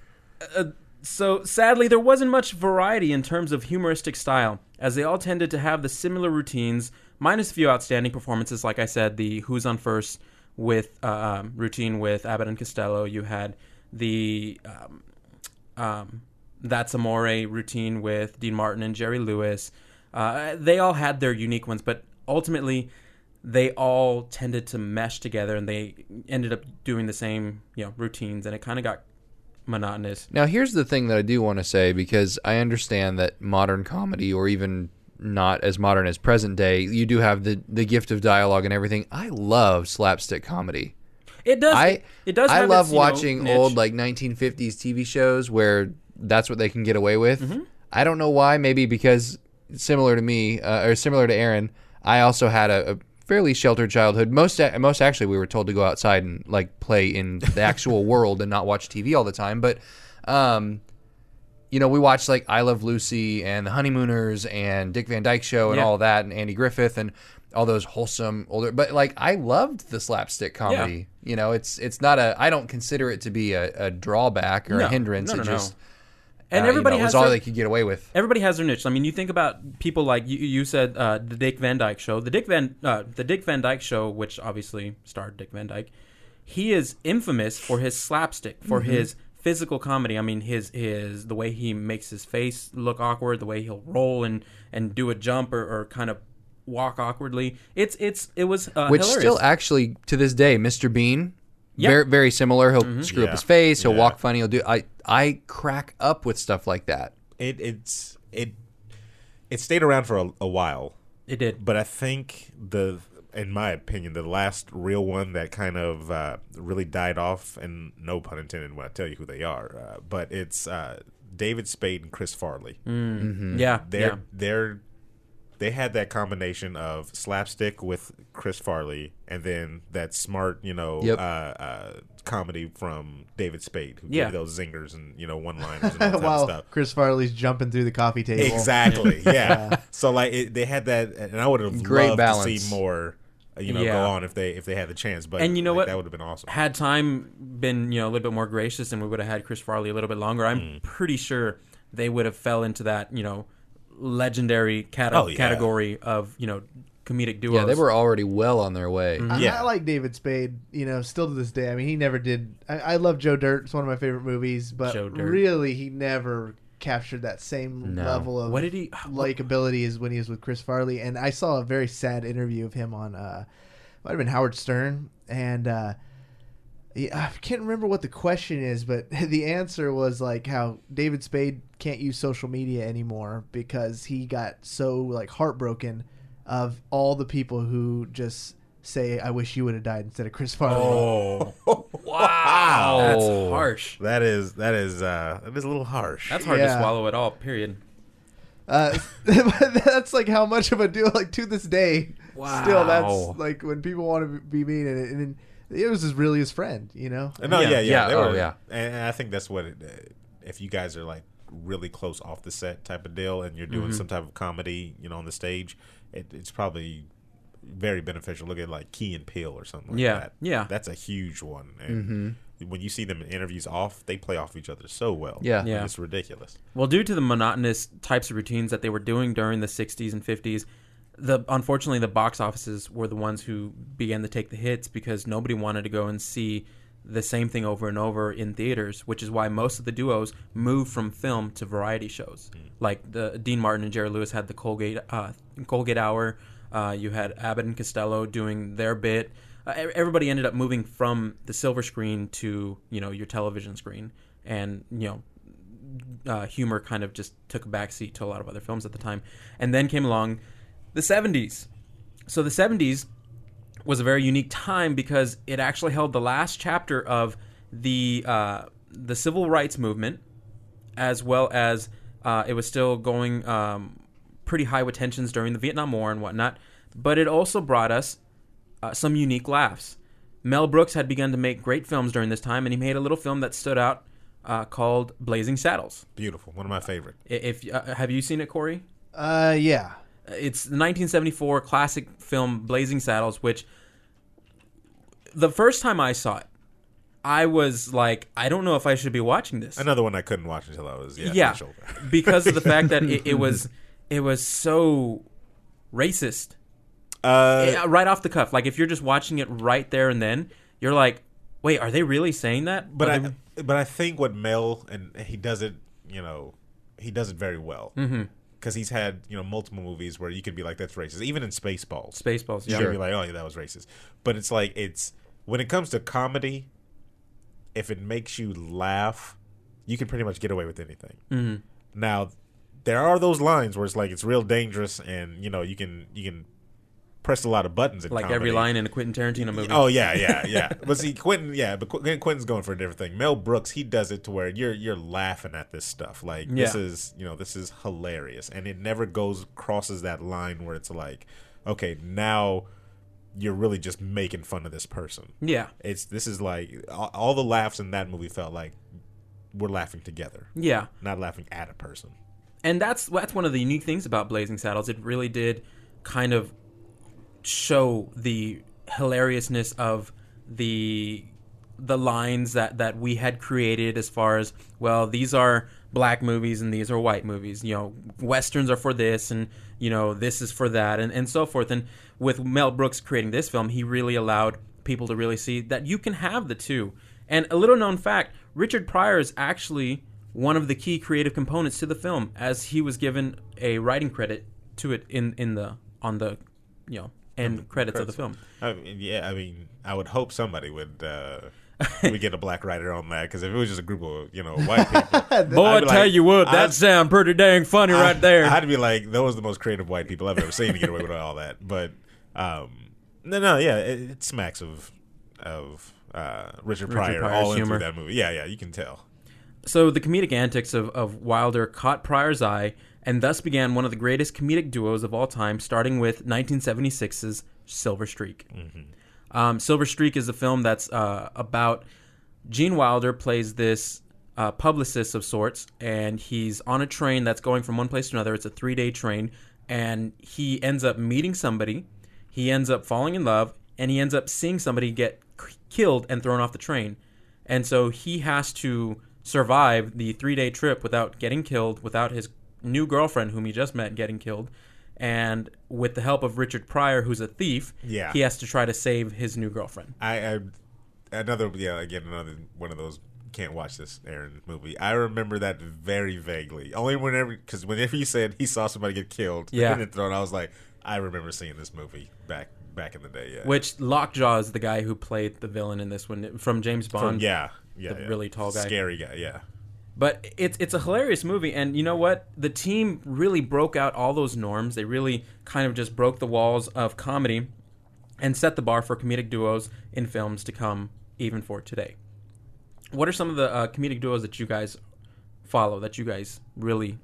So, sadly, there wasn't much variety in terms of humoristic style, as they all tended to have the similar routines, minus a few outstanding performances. Like I said, the Who's on First with uh, um, routine with Abbott and Costello. You had the um, um, That's Amore routine with Dean Martin and Jerry Lewis. Uh, they all had their unique ones, but ultimately, they all tended to mesh together, and they ended up doing the same, you know, routines, and it kind of got monotonous. Now, here's the thing that I do want to say, because I understand that modern comedy, or even not as modern as present day, you do have the, the gift of dialogue and everything. I love slapstick comedy. It does. I it, it does. I have love its, you know, watching niche. old like nineteen fifties T V shows where that's what they can get away with. Mm-hmm. I don't know why. Maybe because similar to me, uh, or similar to Aaron, I also had a, a fairly sheltered childhood. Most most actually, we were told to go outside and like play in the actual world and not watch T V all the time. But um, you know, we watched like I Love Lucy and The Honeymooners and Dick Van Dyke Show and Yeah. all that, and Andy Griffith and all those wholesome older. But like, I loved the slapstick comedy. You know, it's it's not a. I don't consider it to be a, a drawback or No. a hindrance. No, no, it no. just And uh, everybody you know, it has was all their, they could get away with. everybody has their niche. I mean, you think about people like you. You said uh, the Dick Van Dyke Show. The Dick Van uh, the Dick Van Dyke Show, which obviously starred Dick Van Dyke. He is infamous for his slapstick, for Mm-hmm. his physical comedy. I mean, his his the way he makes his face look awkward, the way he'll roll and and do a jump or, or kind of walk awkwardly. It's it's it was uh, Which hilarious. still actually to this day, Mister Bean, Yeah. very very similar. He'll screw up Yeah. his face. He'll Yeah. walk funny. He'll do. I I crack up with stuff like that. It it's it it stayed around for a, a while, it did. but I think the in my opinion the last real one that kind of uh, really died off, and no pun intended when I tell you who they are, uh, but it's uh, David Spade and Chris Farley. Mm-hmm. Yeah, They're yeah. they're they had that combination of slapstick with Chris Farley, and then that smart, you know, Yep. uh, uh, comedy from David Spade, who Yeah. gave those zingers and you know one-liners and all that While stuff. Chris Farley's jumping through the coffee table. Exactly. Yeah. So like it, they had that, and I would have Great loved balance. to see more. uh, You know, Yeah. go on if they if they had the chance. But And you know like, what? That would have been awesome. Had time been, you know, a little bit more gracious and we would have had Chris Farley a little bit longer, I'm Mm. pretty sure they would have fell into that, you know, legendary cate- Oh, yeah. category of, you know, comedic duos. Yeah, they were already well on their way. I, Yeah. I like David Spade, you know, still to this day. I mean, he never did. I, I love Joe Dirt. It's one of my favorite movies, but Joe Dirt. really, he never captured that same No. level of What did he- likability as when he was with Chris Farley. And I saw a very sad interview of him on, uh, might have been Howard Stern, and uh, yeah, I can't remember what the question is, but the answer was like how David Spade can't use social media anymore because he got so like heartbroken of all the people who just say, "I wish you would have died" instead of Chris Farley. Oh, Wow. That's Oh. harsh. that is that is uh, that is a little harsh. That's hard to Yeah. swallow at all, period. Uh, that's like how much of a deal. Like to this day, Wow. still that's like when people want to be mean, and, and it was his really his friend, you know. No, yeah, Yeah. yeah, Yeah, they oh, were- yeah. And, and I think that's what it, uh, if you guys are like really close off the set type of deal, and you're doing Mm-hmm. some type of comedy, you know, on the stage, it, it's probably very beneficial. Look at like Key and Peele or something like Yeah, that. yeah. That's a huge one. And Mm-hmm. when you see them in interviews off, they play off each other so well. Yeah. Yeah. It's ridiculous. Well, due to the monotonous types of routines that they were doing during the sixties and fifties, the unfortunately the box offices were the ones who began to take the hits because nobody wanted to go and see the same thing over and over in theaters, which is why most of the duos moved from film to variety shows. Mm. Like the Dean Martin and Jerry Lewis had the Colgate uh, Colgate Hour. Uh, you had Abbott and Costello doing their bit. Uh, everybody ended up moving from the silver screen to, you know, your television screen, and you know, uh, humor kind of just took a backseat to a lot of other films at the time. And then came along the seventies. So the seventies was a very unique time because it actually held the last chapter of the uh, the civil rights movement, as well as uh, it was still going um, pretty high with tensions during the Vietnam War and whatnot. But it also brought us uh, some unique laughs. Mel Brooks had begun to make great films during this time, and he made a little film that stood out uh, called Blazing Saddles. Beautiful, one of my favorite. If uh, have you seen it, Corey? Uh, yeah. It's the nineteen seventy-four classic film Blazing Saddles, which the first time I saw it, I was like, I don't know if I should be watching this. Another one I couldn't watch until I was yeah, yeah much older. because of the fact that it, it was it was so racist. Uh, Yeah, right off the cuff. Like if you're just watching it right there and then, you're like, wait, are they really saying that? but Are I they- but I think what Mel, and he does it, you know, he does it very well. Mm-hmm. Because he's had, you know, multiple movies where you could be like, that's racist. Even in Spaceballs. Spaceballs, yeah. You could be like, oh, yeah, that was racist. But it's like, it's, when it comes to comedy, if it makes you laugh, you can pretty much get away with anything. Mm-hmm. Now, there are those lines where it's like, it's real dangerous and, you know, you can, you can press a lot of buttons in Like comedy. every line in a Quentin Tarantino movie. Oh yeah, yeah, yeah. But see, Quentin, yeah, but Qu- Quentin's going for a different thing. Mel Brooks, he does it to where you're you're laughing at this stuff. Like this Yeah. is, you know, this is hilarious, and it never goes crosses that line where it's like, okay, now you're really just making fun of this person. Yeah. It's this is like all, all the laughs in that movie felt like we're laughing together, Yeah. not laughing at a person. And that's that's one of the unique things about Blazing Saddles. It really did kind of show the hilariousness of the the lines that, that we had created as far as, well, these are black movies and these are white movies. You know, Westerns are for this and, you know, this is for that and, and so forth. And with Mel Brooks creating this film, he really allowed people to really see that you can have the two. And a little known fact, Richard Pryor is actually one of the key creative components to the film, as he was given a writing credit to it in, in the on the you know end credits of the film. I mean, yeah, I mean, I would hope somebody would uh, would get a black writer on that, because if it was just a group of, you know, white people, Boy, I be tell like, you what, that I'd- sound pretty dang funny I- right there. I'd be like, those are the most creative white people I've ever seen to get away with all that. But um, no, no, yeah, it, it smacks of of uh, Richard, Richard Pryor Pryor's all into humor. that movie. Yeah, yeah, you can tell. So the comedic antics of, of Wilder caught Pryor's eye, and thus began one of the greatest comedic duos of all time, starting with nineteen seventy-six's Silver Streak. Mm-hmm. Um, Silver Streak is a film that's uh, about Gene Wilder plays this uh, publicist of sorts, and he's on a train that's going from one place to another. It's a three-day train, and he ends up meeting somebody. He ends up falling in love, and he ends up seeing somebody get k- killed and thrown off the train. And so he has to survive the three-day trip without getting killed, without his new girlfriend, whom he just met, getting killed. And with the help of Richard Pryor, who's a thief, Yeah. he has to try to save his new girlfriend. I, I another yeah again another one of those can't watch this Aaron movie. I remember that very vaguely. Only whenever because whenever you said he saw somebody get killed, Yeah. in the throne, I was like, I remember seeing this movie back back in the day. Yeah, Which Lockjaw is the guy who played the villain in this one from James From- Bond. yeah, yeah, the yeah. really tall guy. scary guy. Yeah, But it's it's a hilarious movie, and you know what? The team really broke out all those norms. They really kind of just broke the walls of comedy and set the bar for comedic duos in films to come, even for today. What are some of the uh, comedic duos that you guys follow, that you guys really...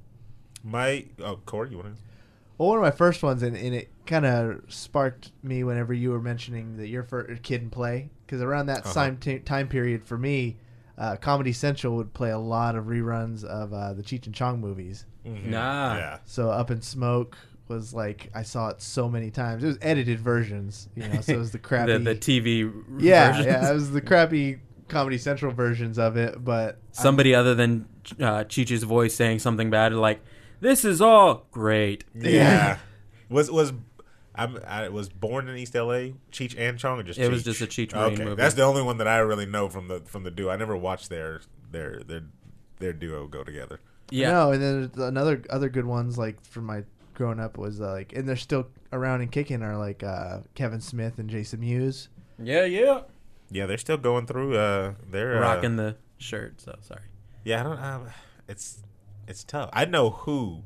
my oh Corey, you want to? Well, one of my first ones, and, and it kind of sparked me whenever you were mentioning that your first Kid and Play, because around that Uh-huh. same t- time period for me, uh, Comedy Central would play a lot of reruns of uh, the Cheech and Chong movies. Mm-hmm. Nah. Yeah. So Up in Smoke was like, I saw it so many times. It was edited versions, you know, so it was the crappy. The, the T V yeah, versions. yeah, it was the crappy Comedy Central versions of it, but Somebody other than uh, Cheech's voice saying something bad, like, "This is all great." Yeah. was was I'm, I was born in East L A. Cheech and Chong, or just It Cheech? was just a Cheech Marine Okay, movie. that's the only one that I really know from the from the duo. I never watched their their their their duo go together. Yeah. no, and then there's another other good ones like from my growing up was uh, like, and they're still around and kicking are like uh, Kevin Smith and Jason Mewes. Yeah, yeah. Yeah, they're still going through. Uh, they're uh, Rocking the shirt, so sorry. Yeah, I don't. Uh, it's it's tough. I know who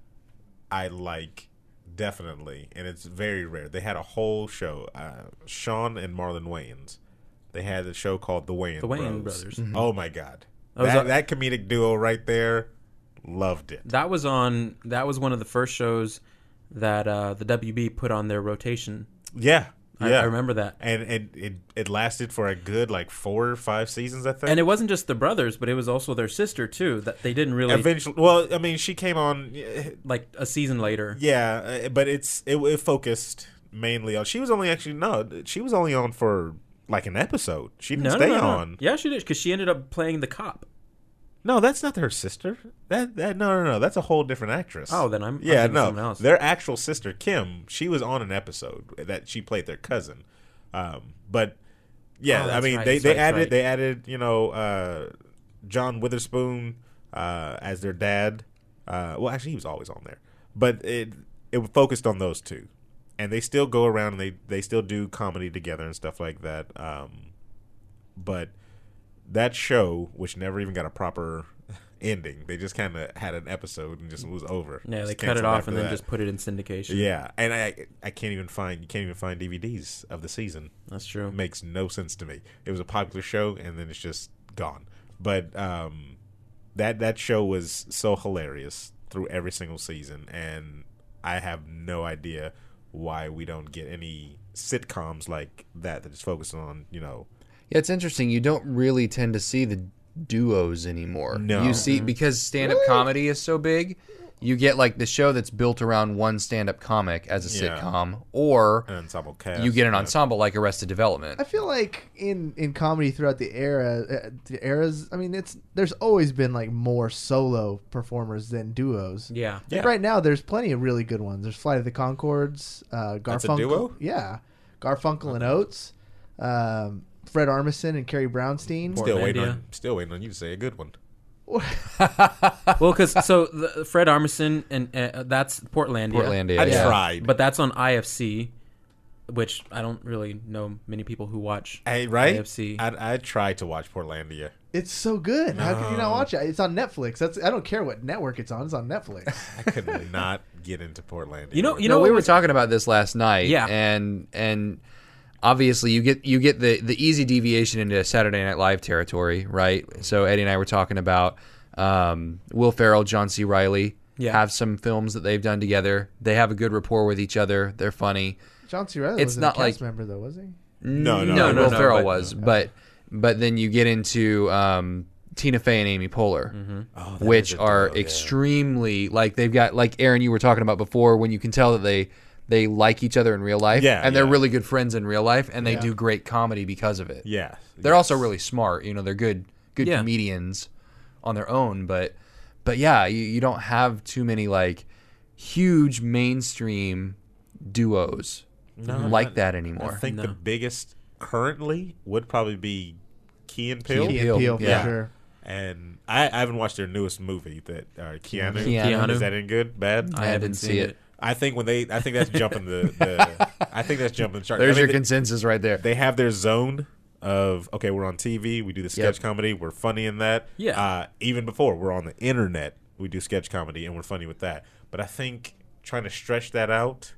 I like definitely, and it's very rare. They had a whole show. Uh, Sean and Marlon Wayans. They had a show called The Wayans The Wayans Bros. Brothers. Mm-hmm. Oh my god, That was that, a- that comedic duo right there, loved it. That was on. That was one of the first shows that uh, the W B put on their rotation. Yeah, I, yeah, I remember that. And it, it it lasted for a good like four or five seasons, I think. And it wasn't just the brothers, but it was also their sister too. That they didn't really Eventually, well, I mean, she came on. like a season later. Yeah, uh, but it's it, it focused mainly on. She was only actually no, she was only on for like an episode. She didn't No, no, stay no, no. on. Yeah, she did because she ended up playing the cop. No, that's not her sister. That that no no no, that's a whole different actress. Oh, then I'm- I'm yeah thinking of no, someone else. their actual sister Kim. She was on an episode that she played their cousin. Um, but yeah, Oh, I that's mean right, they that's they right, that's added right. they added you know uh, John Witherspoon uh, as their dad. Uh, well, actually, he was always on there, but it it focused on those two, and they still go around and they they still do comedy together and stuff like that. Um, but that show, which never even got a proper ending, they just kind of had an episode and just was over. Yeah, they Just cut it canceled off after and then that. just put it in syndication. Yeah, and I I can't even find you can't even find D V Ds of the season. That's true. It makes no sense to me. It was a popular show and then it's just gone. But um, that that show was so hilarious through every single season, and I have no idea why we don't get any sitcoms like that that is focused on you know. Yeah, it's interesting. You don't really tend to see the duos anymore. No. You see, because stand-up comedy is so big, you get like the show that's built around one stand-up comic as a Yeah. sitcom, or An ensemble cast. you get an yeah. ensemble like Arrested Development. I feel like in, in comedy throughout the era, uh, the eras. I mean, it's there's always been like more solo performers than duos. Yeah. Like Yeah. right now, there's plenty of really good ones. There's Flight of the Conchords, uh, Garfunkel. That's a duo? Yeah, Garfunkel and Oates, um, Fred Armisen and Carrie Brownstein. Still waiting Portlandia. on still waiting on you to say a good one. Well, because so the, Fred Armisen and uh, that's Portlandia. Portlandia. I yeah. tried, But that's on I F C, which I don't really know many people who watch. Hey, right? I F C. I I tried to watch Portlandia. It's so good. How can you not No. watch it? It's on Netflix. That's I don't care what network it's on. It's on Netflix. I could not get into Portlandia. You know- you You know know, what we were was- talking about this last night. Yeah. and and obviously you get you get the the easy deviation into Saturday Night Live territory, right? So Eddie and I were talking about um, Will Ferrell, John C. Reilly. Yeah. Have some films that they've done together. They have a good rapport with each other. They're funny. John C. Reilly It's was not a cast like- member though, was he? No, no, no, no, Will no, Ferrell but- was, but but then you get into um, Tina Fey and Amy Poehler, Oh, that which is a are duo, yeah. extremely like they've got like Aaron, you were talking about before, when you can tell that they they like each other in real life, Yeah, and they're yeah. really good friends in real life, and they Yeah. do great comedy because of it. Yeah, They're yes. also really smart. You know, they're good good Yeah. comedians on their own, but but yeah, you, you don't have too many like huge mainstream duos No, like not- that I anymore. think the No. biggest currently would probably be Key and Peele. Key Key Peele, and Peele for yeah. sure. And I, I haven't watched their newest movie that uh, Keanu. Keanu. Is that any good? Bad? I I haven't didn't seen see it. it. I think when they, I think that's jumping the. the I think that's jumping the shark. There's I mean, your they, consensus right there. they have their zone of okay, we're on T V, we do the sketch Yep. comedy, we're funny in that. Yeah. Uh, even before we're on the internet, we do sketch comedy and we're funny with that. But I think trying to stretch that out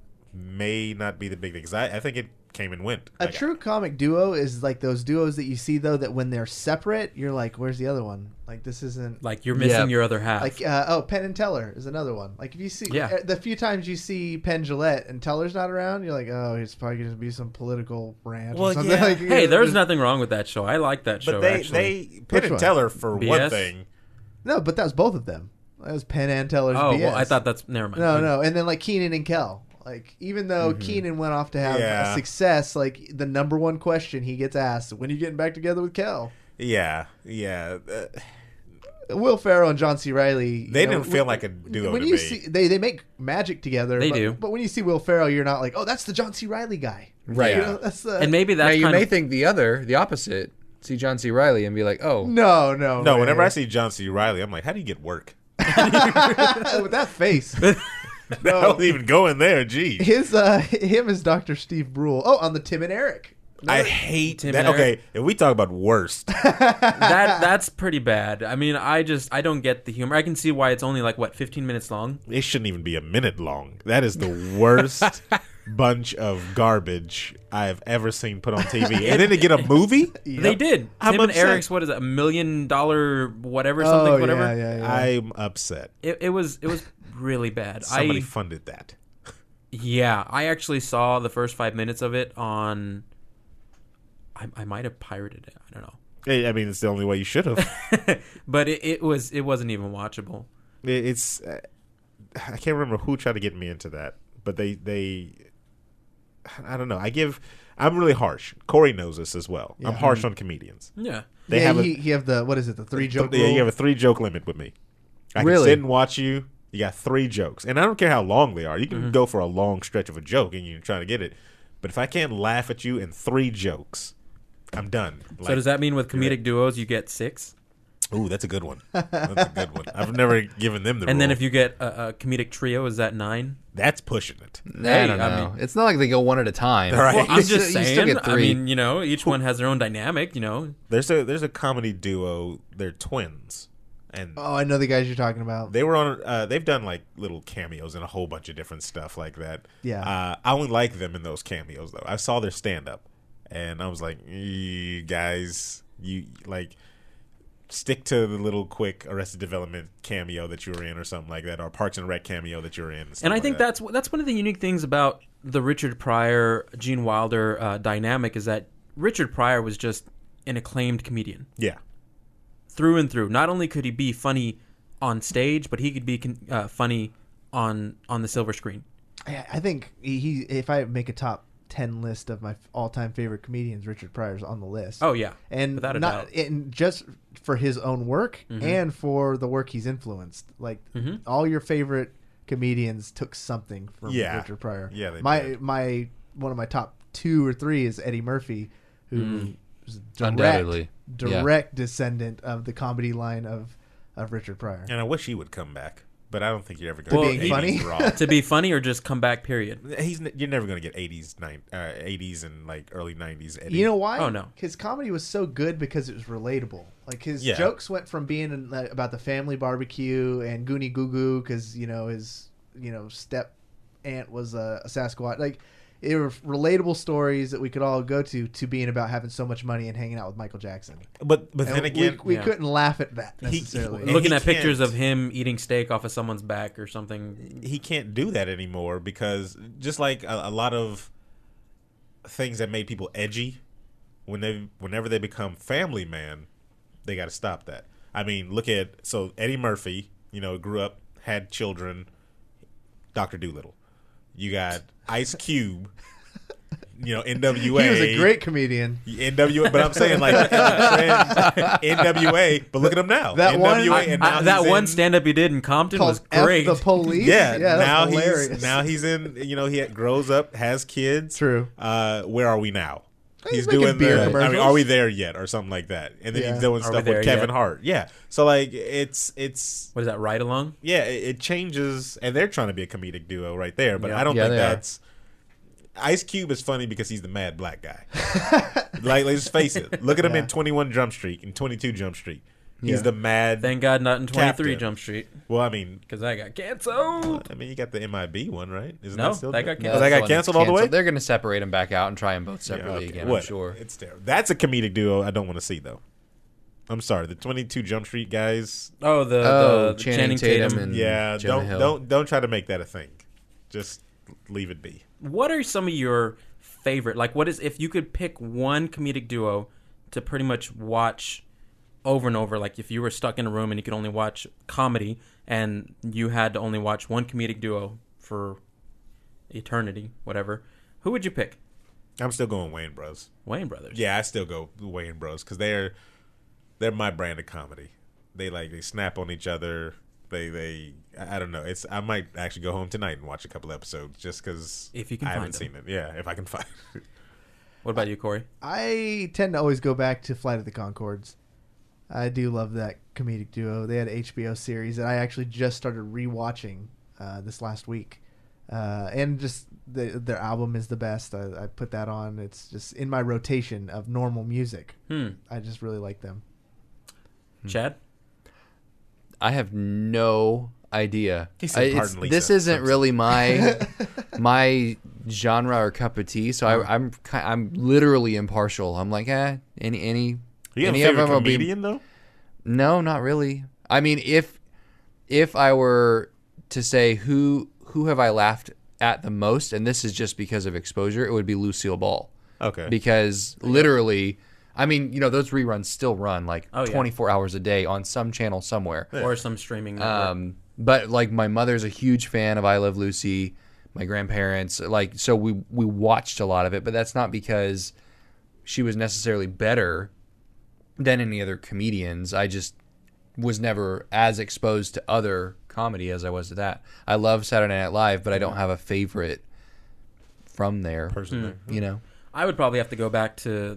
may not be the big thing because I, I think it came and went. A Like, true comic duo is like those duos that you see though that when they're separate, you're like, "Where's the other one?" Like this isn't Like you're missing Yeah. your other half. like uh, oh, Penn and Teller is another one. Like if you see Yeah. uh, the few times you see Penn Jillette and Teller's not around, you're like, "Oh, it's probably going to be some political rant Well, or something." yeah. Like, hey, you know, there's just- nothing wrong with that show. I like that show. but they actually. they Penn Which and one? Teller for B one S? thing. No, but that was both of them. That was Penn and Teller's Oh B S. well, I thought that's never mind. No, no, and then like Keenan and Kel. Like, even though Mm-hmm. Keenan went off to have Yeah. a success, like the number one question he gets asked: when are you getting back together with Kel? Yeah, yeah. Uh, Will Ferrell and John C. Reilly. you They know, didn't feel when- like a duo When to you me. see they they make magic together. They but, do. But when you see Will Ferrell, you're not like, oh, that's the John C. Reilly guy. Right. You know, that's the, And maybe Now that's you kind may of think the other, the opposite. See John C. Reilly and be like, oh, no, no, no, way. whenever I see John C. Reilly, I'm like, how do you get work? with that face. I No, don't even go in there. Gee, his uh, him is Doctor Steve Brule. Oh, on the Tim and Eric. I hate Tim that. and Okay, Eric. if we talk about worst, that that's pretty bad. I mean, I just I don't get the humor. I can see why it's only like what fifteen minutes long. it shouldn't even be a minute long. That is the worst bunch of garbage I've ever seen put on T V. And then to get a movie, They did. I'm Tim and upset. Eric's what is it? A million dollar whatever something Oh, whatever. yeah, yeah, yeah. I'm upset. It, it was it was really bad. Somebody I funded that. yeah, I actually saw the first five minutes of it on. I, I might have pirated it. I don't know, I I mean, it's the only way you should have. but it, it was it wasn't even watchable. It- It's uh, I can't remember who tried to get me into that, but they they I don't know. I give I'm really harsh. Corey knows this as well. I'm Yeah. harsh on comedians. Yeah, They yeah, have a he, he have the what is it? The three joke yeah, rule. you have a three joke limit with me. I can Really? sit and watch you. You got three jokes, and I don't care how long they are. You can Mm-hmm. go for a long stretch of a joke, and you're trying to get it. But if I can't laugh at you in three jokes, I'm done. so Like, does that mean with comedic duos you get six? Ooh, that's a good one. That's a good one. I've never given them the And then rule. if you get a, a comedic trio, is that nine? That's pushing it. I don't I know. mean- it's not like they go one at a time. Right. Well, You I'm still- just you still saying. get I three. mean, you know, each one has their own dynamic. You know, There's a there's a comedy duo. They're twins, and Oh, I know the guys you're talking about. they were on. Uh, they've done like little cameos and a whole bunch of different stuff like that. Yeah. Uh, I only like them in those cameos though. I saw their stand up, and I was like, "You guys, you like stick to the little quick Arrested Development cameo that you were in, or something like that, or Parks and Rec cameo that you were in." stuff and I like think that. that's that's one of the unique things about the Richard Pryor, Gene Wilder uh, dynamic is that Richard Pryor was just an acclaimed comedian yeah. through and through. Not only could he be funny on stage, but he could be con- uh, funny on on the silver screen. I, I think he. If I make a top ten list of my all-time favorite comedians, Richard Pryor's on the list. Oh yeah, and without a not doubt. and just for his own work and for the work he's influenced. Like Mhm. all your favorite comedians took something from Yeah. Richard Pryor. Yeah, they my did. my one of my top two or three is Eddie Murphy, who Mm. is a direct, Undoubtedly. Yeah. direct descendant of the comedy line of of Richard Pryor. And I wish he would come back, but I don't think you're ever To going being to funny? raw. To be funny or just come back. Period. He's n- you're never going to get eighties, nine, uh, eighties and like early nineties. Eddie. You know why? Oh, no. His comedy was so good because it was relatable. Like his Yeah. jokes went from being in, like, about the family barbecue and Goonie Goo Goo because you know his you know step aunt was a, a Sasquatch. Like it were relatable stories that we could all go to to being about having so much money and hanging out with Michael Jackson. But but And then we- again, we, yeah. couldn't laugh at that He- necessarily. And Looking he at pictures can't- of him eating steak off of someone's back or something. he can't do that anymore because just like a, a lot of things that made people edgy, when they whenever they become family man, they got to stop that. I mean, look at so Eddie Murphy, you know, grew up, had children, Doctor Doolittle. You got Ice Cube, you know, N W A. he was a great comedian. N W A, but I'm saying like N W A. But look at him now. That one- N W A, I- and now I- that he's one in- stand up he did in Compton was Called F great. the Police. Yeah, yeah now that's hilarious. he's now he's in. You know, he grows up, has kids. True. Uh, where are we now? He's making beer the. I mean, commercials. are we there yet, or something like that? And then Yeah. he's doing Are we stuff there with Kevin yet? Hart. Yeah. So like, it's it's What is that? Ride along? yeah, it, it changes, and they're trying to be a comedic duo right there. But Yeah. I don't Yeah, think they are. that's. Ice Cube is funny because he's the mad black guy. Like, let's face it. Look at him Yeah. in twenty-one Jump Street and twenty-two Jump Street. He's Yeah. the mad. Thank God not in twenty-three Captain. Jump Street well, I mean, because I got canceled. I mean, you got the M I B one, right? Isn't No, that still that got there? canceled. Oh, that that's got the one that's canceled all the way. They're going to separate them back out and try them both Yeah, separately okay, again, what? I'm sure. It's terrible. That's a comedic duo I don't want to see though. I'm sorry, the twenty-two Jump Street guys. Oh, the, Oh, the, the Channing Channing Tatum Tatum. and- Yeah, Jonah don't Hill. don't don't try to make that a thing. Just leave it be. What are some of your favorite? Like, what is if you could pick one comedic duo to pretty much watch over and over? Like, if you were stuck in a room and you could only watch comedy, and you had to only watch one comedic duo for eternity, whatever. Who would you pick? I'm still going Wayne Bros. Wayne Brothers. Yeah, I still go Wayne Bros because they're they're my brand of comedy. They like they snap on each other. They they I I don't know. It's I might actually go home tonight and watch a couple episodes just because If you can I find haven't them. seen it. Yeah, if I can find it. What about you, Corey? I tend to always go back to Flight of the Conchords. I do love that comedic duo. They had an H B O series that I actually just started rewatching uh, this last week. Uh, and just the, their album is the best. I, I put that on. It's just in my rotation of normal music. Hmm. I just really like them. Chad? I have no idea. He said, I- it's- "Pardon, Lisa this isn't Simpson." really my my genre or cup of tea. So I, I'm ki- I'm literally impartial. I'm like, eh, any any You have any a of favorite them will be- comedian though? No, not really. I mean, if if I were to say who who have I laughed at the most, and this is just because of exposure, it would be Lucille Ball. Okay. Because literally, I mean, you know, those reruns still run like Oh, yeah. twenty-four hours a day on some channel somewhere. Or some streaming network. Um, but like my mother's a huge fan of I Love Lucy. My grandparents, like, so we we watched a lot of it, but that's not because she was necessarily better than any other comedians. I just was never as exposed to other comedy as I was to that. I love Saturday Night Live, but I don't have a favorite from there. Personally. You know, I would probably have to go back to.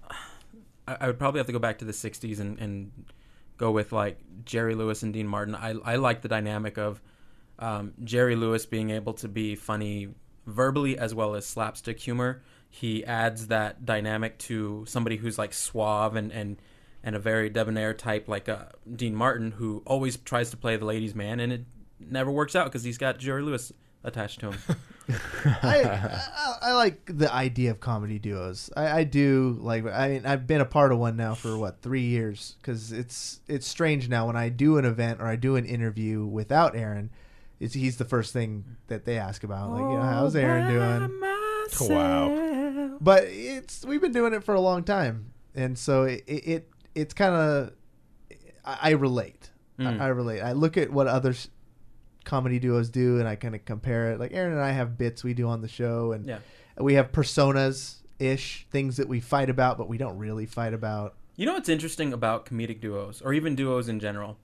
I I would probably have to go back to the sixties and, and go with like Jerry Lewis and Dean Martin. I I like the dynamic of um, Jerry Lewis being able to be funny verbally as well as slapstick humor. He adds that dynamic to somebody who's like suave and and, and a very debonair type like uh, Dean Martin, who always tries to play the ladies' man, and it never works out because he's got Jerry Lewis attached to him. I, I I like the idea of comedy duos. I, I do like. I mean, I've been a part of one now for what three years because it's it's strange now when I do an event or I do an interview without Aaron. It's he's the first thing that they ask about. Like, you know, how's Aaron doing? Wow. But it's we've been doing it for a long time, and so it it it's kind of I, I relate. Mm. I, I relate. I look at what other s- comedy duos do, and I kind of compare it. Like Aaron and I have bits we do on the show, and Yeah. we have personas ish things that we fight about, but we don't really fight about. You know what's interesting about comedic duos, or even duos in general,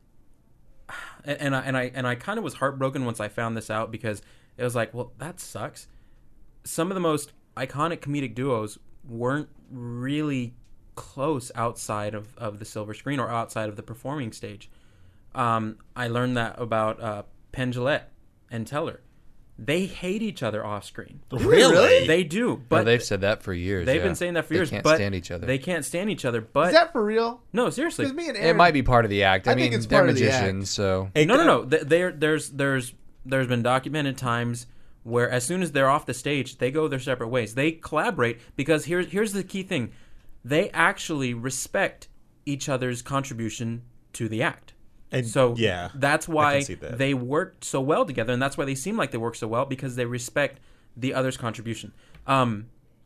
and, and I and I and I kind of was heartbroken once I found this out because it was like, well, that sucks. Some of the most iconic comedic duos weren't really close outside of, of the silver screen or outside of the performing stage. Um, I learned that about uh, Penn Jillette and Teller. They hate each other off screen. Really? They do, but but they've said that for years. they've yeah. been saying that for They years. can't but stand each other. They can't stand each other. But Is that for real? no, seriously, Because me and Aaron, It might be part of the act. I, I mean, think it's they're part of the magicians, act. so Hey, no, no, uh, no. Th- There, there's, there's, there's been documented times where, as soon as they're off the stage, they go their separate ways. They collaborate because here's, here's the key thing: they actually respect each other's contribution to the act. And So yeah, that's I why can see that. they work so well together, and that's why they seem like they work so well because they respect the other's contribution. Um,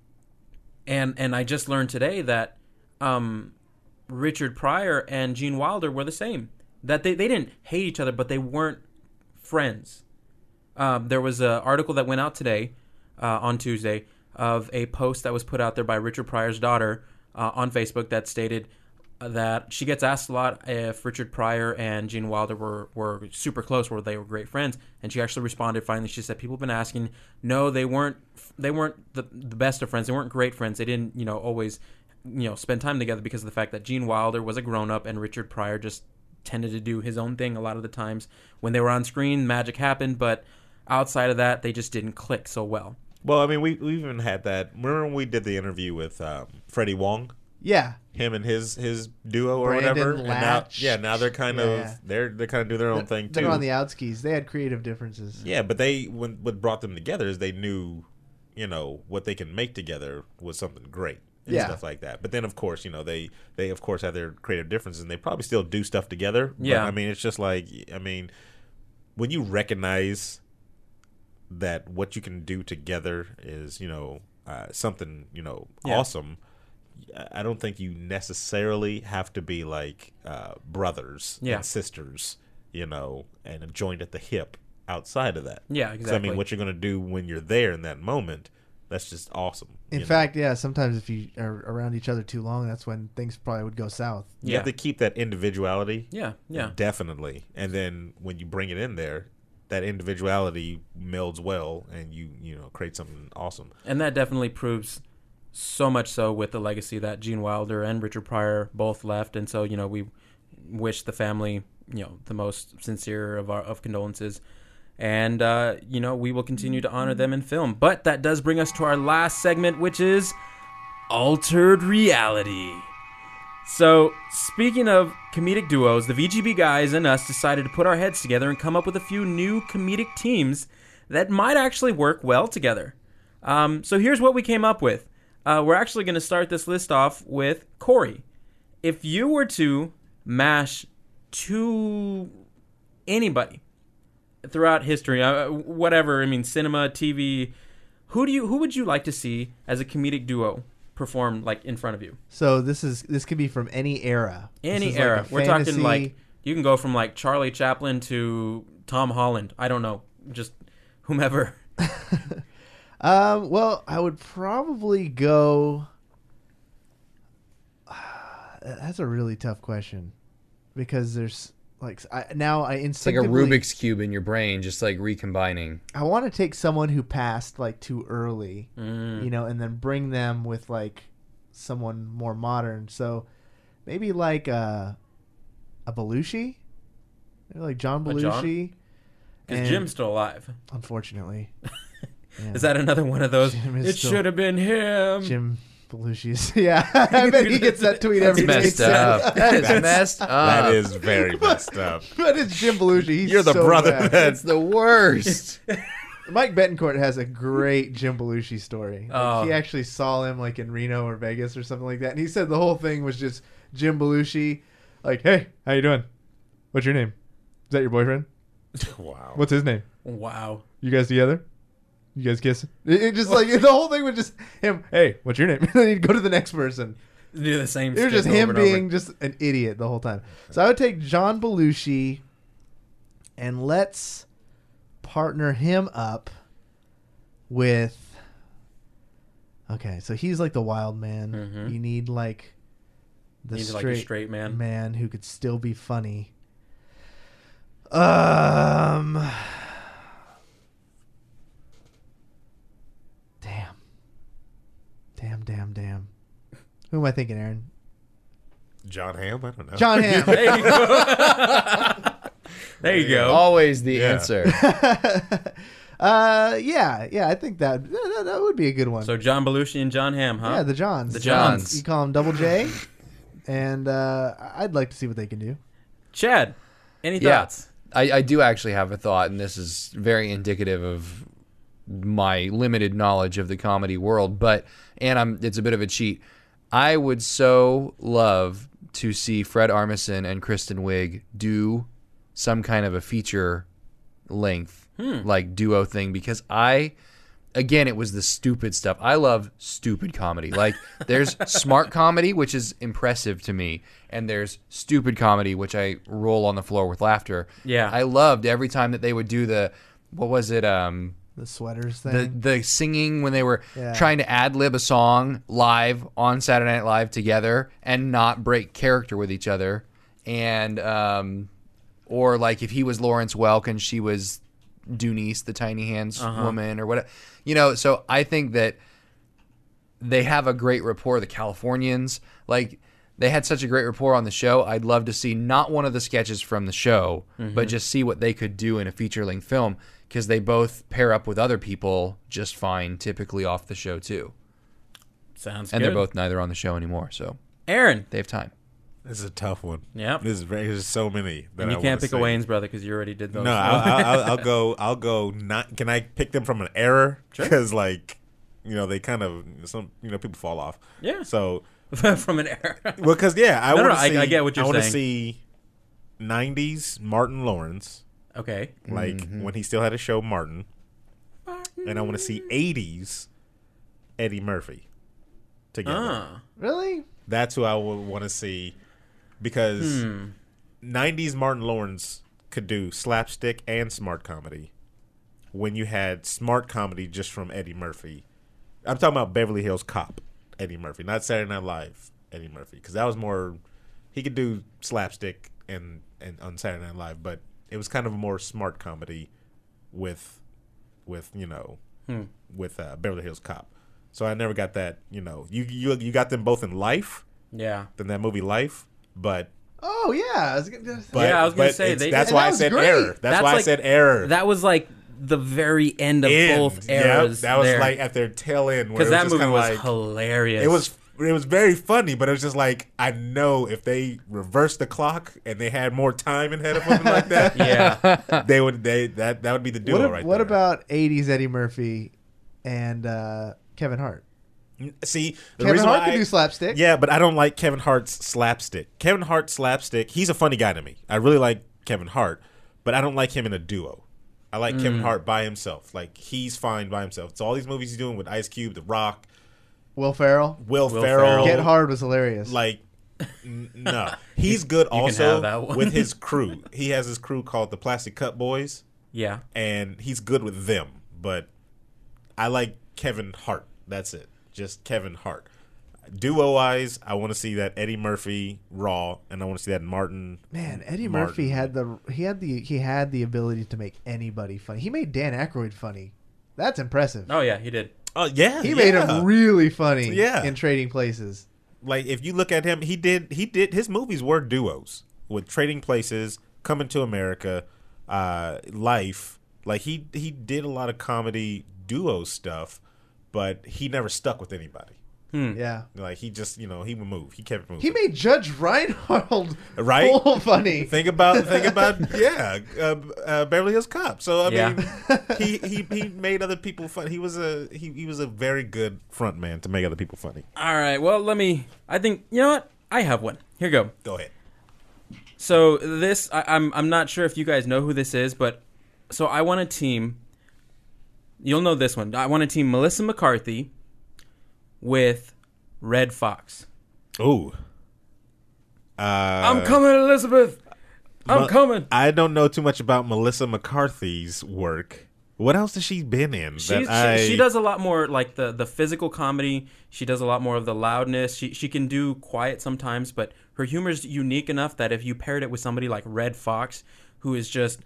and and I just learned today that um, Richard Pryor and Gene Wilder were the same. That they, they didn't hate each other, but they weren't friends. Um, there was an article that went out today uh, on Tuesday of a post that was put out there by Richard Pryor's daughter uh, on Facebook that stated that she gets asked a lot if Richard Pryor and Gene Wilder were, were super close, where they were great friends, and she actually responded finally. She said people have been asking. No, they weren't. They weren't the, the best of friends. They weren't great friends. They didn't, you know, always, you know, spend time together because of the fact that Gene Wilder was a grown up and Richard Pryor just tended to do his own thing a lot of the times. When they were on screen, magic happened, but outside of that, they just didn't click so well. Well, I mean, we we even had that. Remember when we did the interview with um, Freddie Wong? yeah. Him and his his duo or Brandon whatever. And now, Latch. yeah, now they're kind Yeah, of yeah. they're they kind of do their own thing too. They're on the outskis. They had creative differences. Yeah, but they when what brought them together is they knew, you know, what they can make together was something great and Yeah. stuff like that. But then of course, you know, they they of course have their creative differences and they probably still do stuff together. But, Yeah. I mean, it's just like I mean, when you recognize that what you can do together is, you know, uh, something, you know, Yeah. awesome. I don't think you necessarily have to be like uh, brothers Yeah. and sisters, you know, and a joint at the hip outside of that. Yeah, So, I exactly. mean, what you're going to do when you're there in that moment, that's just awesome. In you know? fact, yeah, sometimes if you are around each other too long, that's when things probably would go south. you Yeah. have to keep that individuality. Yeah, yeah. Definitely. And then when you bring it in there, that individuality melds well, and you you know create something awesome. And that definitely proves so much so with the legacy that Gene Wilder and Richard Pryor both left. And so, you know, we wish the family, you know, the most sincere of our of condolences. And, uh, you know, we will continue to honor them in film. But that does bring us to our last segment, which is Altered Reality. So, speaking of comedic duos, the V G B guys and us decided to put our heads together and come up with a few new comedic teams that might actually work well together. Um, so here's what we came up with. Uh, we're actually going to start this list off with Corey. If you were to mash two anybody throughout history, uh, whatever, I mean, cinema, T V, who do you who would you like to see as a comedic duo perform like in front of you? So this is this could be from any era. This Any is like era. a We're fantasy- talking like you can go from like Charlie Chaplin to Tom Holland. I don't know, just whomever. Um, well, I would probably go. That's a really tough question because there's like I, now I It's like a instinctively Rubik's Cube in your brain, just like recombining. I want to take someone who passed like too early, Mm. you know, and then bring them with like someone more modern. So maybe like uh, a Belushi, maybe like John A John? Belushi. Because And- Jim's still alive. Unfortunately, yeah. Is that another one of those? Jim is It still- should have been him. Jim Belushi's? Yeah, I bet he gets that tweet every That's day. messed up. That is messed up. That is very messed up. But it's Jim Belushi. He's You're the so brother bad. That's the worst. Mike Betancourt has a great Jim Belushi story. Like, Oh. He actually saw him like in Reno or Vegas or something like that, and he said the whole thing was just Jim Belushi, like, "Hey, how you doing? What's your name? Is that your boyfriend? Wow. What's his name? Wow. You guys together? You guys kissing?" It, it just like the whole thing was just him. Hey, what's your name? And then he'd go to the next person. Do the same. It was skit just over him and over. being just an idiot the whole time. So I would take John Belushi, and let's partner him up with. Okay, so he's like the wild man. Mhm. You need like the He's straight, like a straight man. man who could still be funny. Um. Damn. Damn, damn, damn. Who am I thinking, Aaron? John Hamm? I don't know. John Hamm. There you go. There you go. Always the Yeah. answer. uh, yeah, yeah. I think that that, that would be a good one. So John Belushi and John Hamm, huh? yeah, the Johns. The Johns. You call them Double J, and uh, I'd like to see what they can do. Chad, any Yeah. thoughts? I, I do actually have a thought, and this is very indicative of my limited knowledge of the comedy world. But and I'm it's a bit of a cheat. I would so love to see Fred Armisen and Kristen Wiig do some kind of a feature length like duo thing, because I again it was the stupid stuff. I love stupid comedy. Like there's smart comedy, which is impressive to me, and there's stupid comedy, which I roll on the floor with laughter. Yeah. I loved every time that they would do the what was it um The sweaters the thing. the singing when they were Yeah. trying to ad lib a song live on Saturday Night Live together and not break character with each other, and um, or like if he was Lawrence Welk and she was Dunice, the tiny hands woman, or whatever, you know. So I think that they have a great rapport. The Californians, like they had such a great rapport on the show. I'd love to see not one of the sketches from the show, but just see what they could do in a feature length film, because they both pair up with other people just fine, typically off the show too. Sounds And good. they're both neither on the show anymore, so Aaron. they have time. This is a tough one. Yep. This is very. There's so many. That And you I can't wanna pick see. a Wayne's brother because you already did those. No, I'll, I'll, I'll, I'll go. I'll go. Not. Can I pick them from an error? Sure. Because like, you know, they kind of some. You know, people fall off. Yeah. So From an era. well, because yeah, I No, no, want to I- see. I get what you're I want to saying. see nineties Martin Lawrence, Okay. like when he still had a show, Martin, and I want to see eighties Eddie Murphy together. Ah. Really? That's who I would want to see, because Hmm. nineties Martin Lawrence could do slapstick and smart comedy, when you had smart comedy just from Eddie Murphy. I'm talking about Beverly Hills Cop Eddie Murphy, not Saturday Night Live Eddie Murphy, because that was more, he could do slapstick and, and on Saturday Night Live, but it was kind of a more smart comedy with, with you know, hmm. with uh, Beverly Hills Cop. So I never got that, you know, you you you got them both in Life, yeah, than that movie Life, but. Oh yeah, I was gonna, but, yeah, I was gonna say they, that's why that I said great. error. That's, that's why like, I said error. That was like the very end of end. both eras. Yep, that was there. like at their tail end, because that movie was like, hilarious. It was it was very funny, but it was just like, I know if they reversed the clock and they had more time ahead of them like that, yeah, they would they that that would be the duo what, right what there. What about eighties Eddie Murphy and uh, Kevin Hart? See, the Kevin reason Hart why can I, do slapstick. Yeah, but I don't like Kevin Hart's slapstick. Kevin Hart's slapstick, he's a funny guy to me. I really like Kevin Hart, but I don't like him in a duo. I like mm. Kevin Hart by himself. Like, he's fine by himself. So all these movies he's doing with Ice Cube, The Rock, Will Ferrell, Will, Will Ferrell, Ferrell. Get Hard was hilarious. Like, n- no, he's good you also can have that one. with his crew. He has his crew called the Plastic Cup Boys. Yeah, and he's good with them. But I like Kevin Hart. That's it. Just Kevin Hart. Duo-wise, I want to see that Eddie Murphy Raw, and I want to see that Martin. Man, Eddie Martin. Murphy had the he had the he had the ability to make anybody funny. He made Dan Aykroyd funny. That's impressive. oh yeah, he did. Oh yeah, He yeah. made him really funny. Yeah. In Trading Places. Like, if you look at him, he did he did his movies were duos with Trading Places, Coming to America, uh, Life. Like, he he did a lot of comedy duo stuff, but he never stuck with anybody. Hmm. Yeah. Like, he just, you know, he would move. He kept moving. He made Judge Reinhold Right? full funny. Think about, think about, yeah, uh, uh, Beverly Hills Cop. So I Yeah. mean, he, he he made other people fun. He was a he, he was a very good front man to make other people funny. All right, well, let me. I think you know what. I have one. Here you go. Go ahead. So this, I, I'm I'm not sure if you guys know who this is, but so I want a team. You'll know this one. I want a team Melissa McCarthy with Red Fox. Ooh. Uh, I'm coming, Elizabeth. I'm Mel- coming. I don't know too much about Melissa McCarthy's work. What else has she been in? She's, that she, I... she does a lot more like the, the physical comedy. She does a lot more of the loudness. She she can do quiet sometimes, but her humor is unique enough that if you paired it with somebody like Red Fox, who is just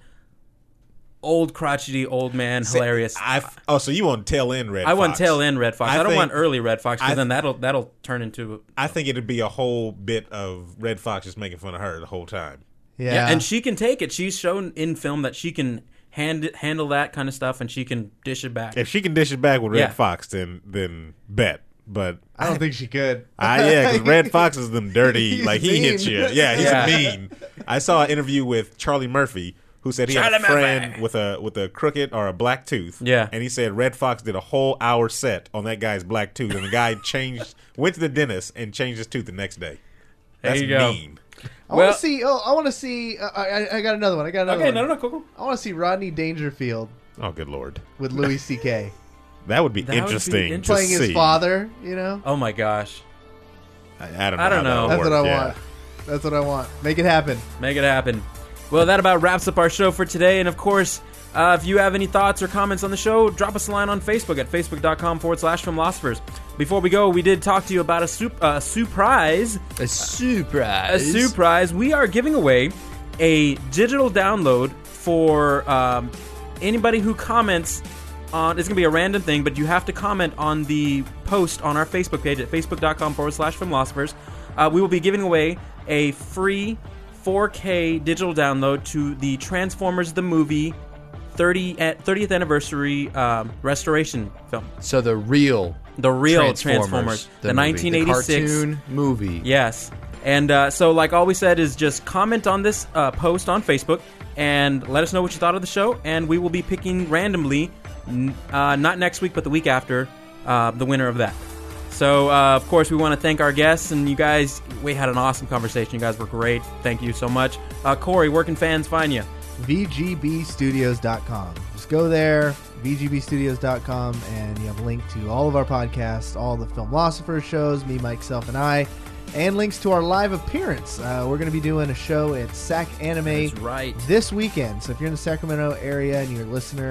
old crotchety old man, See, hilarious. I, oh, so you want tail end Red I Fox? want tail end Red Fox. I, I don't think- want early Red Fox because I- then that'll that'll turn into I think it'd be a whole bit of Red Fox just making fun of her the whole time. Yeah. yeah. And she can take it. She's shown in film that she can hand it, handle that kind of stuff, and she can dish it back. If she can dish it back with Red Yeah. Fox, then then bet. But I don't think she could. I yeah, because Red Fox is them dirty. He's like he hits mean. you. Yeah, he's Yeah. mean. I saw an interview with Charlie Murphy, who said he had a Charlie friend Murphy. with a with a crooked or a black tooth. Yeah. and he said Red Fox did a whole hour set on that guy's black tooth, and the guy changed, went to the dentist and changed his tooth the next day. There That's you go. mean. I Well- want to see. Oh, I want to see. Uh, I, I got another one. I got another Okay, one. no, no, no, cool, cool. I want to see Rodney Dangerfield Oh, good lord, with Louis C K that would be That would be interesting. interesting. to playing his see. father. You know. Oh my gosh, I, I don't know. I don't how know. that That's would what I work, yeah. want. That's what I want. Make it happen. make it happen. Well, that about wraps up our show for today. And of course, uh, if you have any thoughts or comments on the show, drop us a line on Facebook at facebook.com forward slash filmlosophers. Before we go, we did talk to you about a sup- uh, surprise. A surprise. A surprise. We are giving away a digital download for um, anybody who comments on. It's going to be a random thing, but you have to comment on the post on our Facebook page at facebook.com forward slash filmlosophers. Uh, we will be giving away a free four K digital download to the Transformers the movie thirtieth anniversary um, restoration film. So the real The real Transformers, Transformers, the, movie, nineteen eighty-six the cartoon movie. Yes. And uh, so, like all we said is just comment on this uh, post on Facebook and let us know what you thought of the show. And we will be picking randomly, n- uh, not next week, but the week after, uh, the winner of that. So, uh, of course, we want to thank our guests. And you guys, we had an awesome conversation. You guys were great. Thank you so much. Uh, Corey, where can fans find you? V G B studios dot com. Just go there, V G B studios dot com, and you have a link to all of our podcasts, all the Filmlosophers shows, me, Mike, Self, and I, and links to our live appearance. Uh, we're going to be doing a show at S A C Anime That's right. this weekend. So if you're in the Sacramento area and you're a listener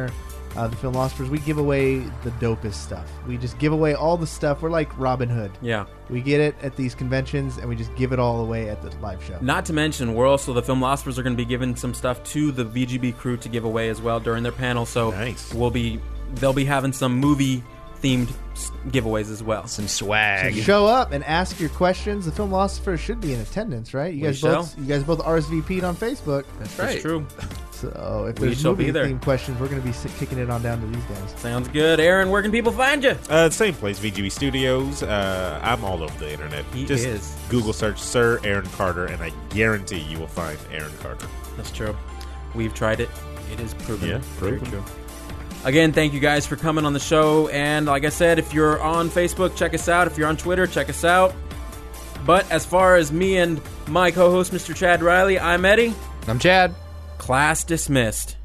Uh, the Filmosphers, we give away the dopest stuff. We just give away all the stuff. We're like Robin Hood. Yeah. We get it at these conventions, and we just give it all away at the live show. Not to mention, we're also, the Filmosphers are going to be giving some stuff to the V G B crew to give away as well during their panel. So Nice. we'll be, they'll be having some movie themed giveaways as well. Some swag. Show up and ask your questions. The Filmosphers should be in attendance, right? You We guys shall. both, you guys both R S V P'd on Facebook. That's right. That's true. So if We there's shall be movie there. themed questions, we're going to be si- kicking it on down to these guys. Sounds good. Aaron, where can people find you? Uh, same place, V G B Studios. Uh, I'm all over the internet. He Just is. Google search Sir Aaron Carter, and I guarantee you will find Aaron Carter. That's true. We've tried it. It is proven. Yeah, Very proven. true. Again, thank you guys for coming on the show. And like I said, if you're on Facebook, check us out. If you're on Twitter, check us out. But as far as me and my co-host, Mister Chad Riley, I'm Eddie. I'm Chad. Class dismissed.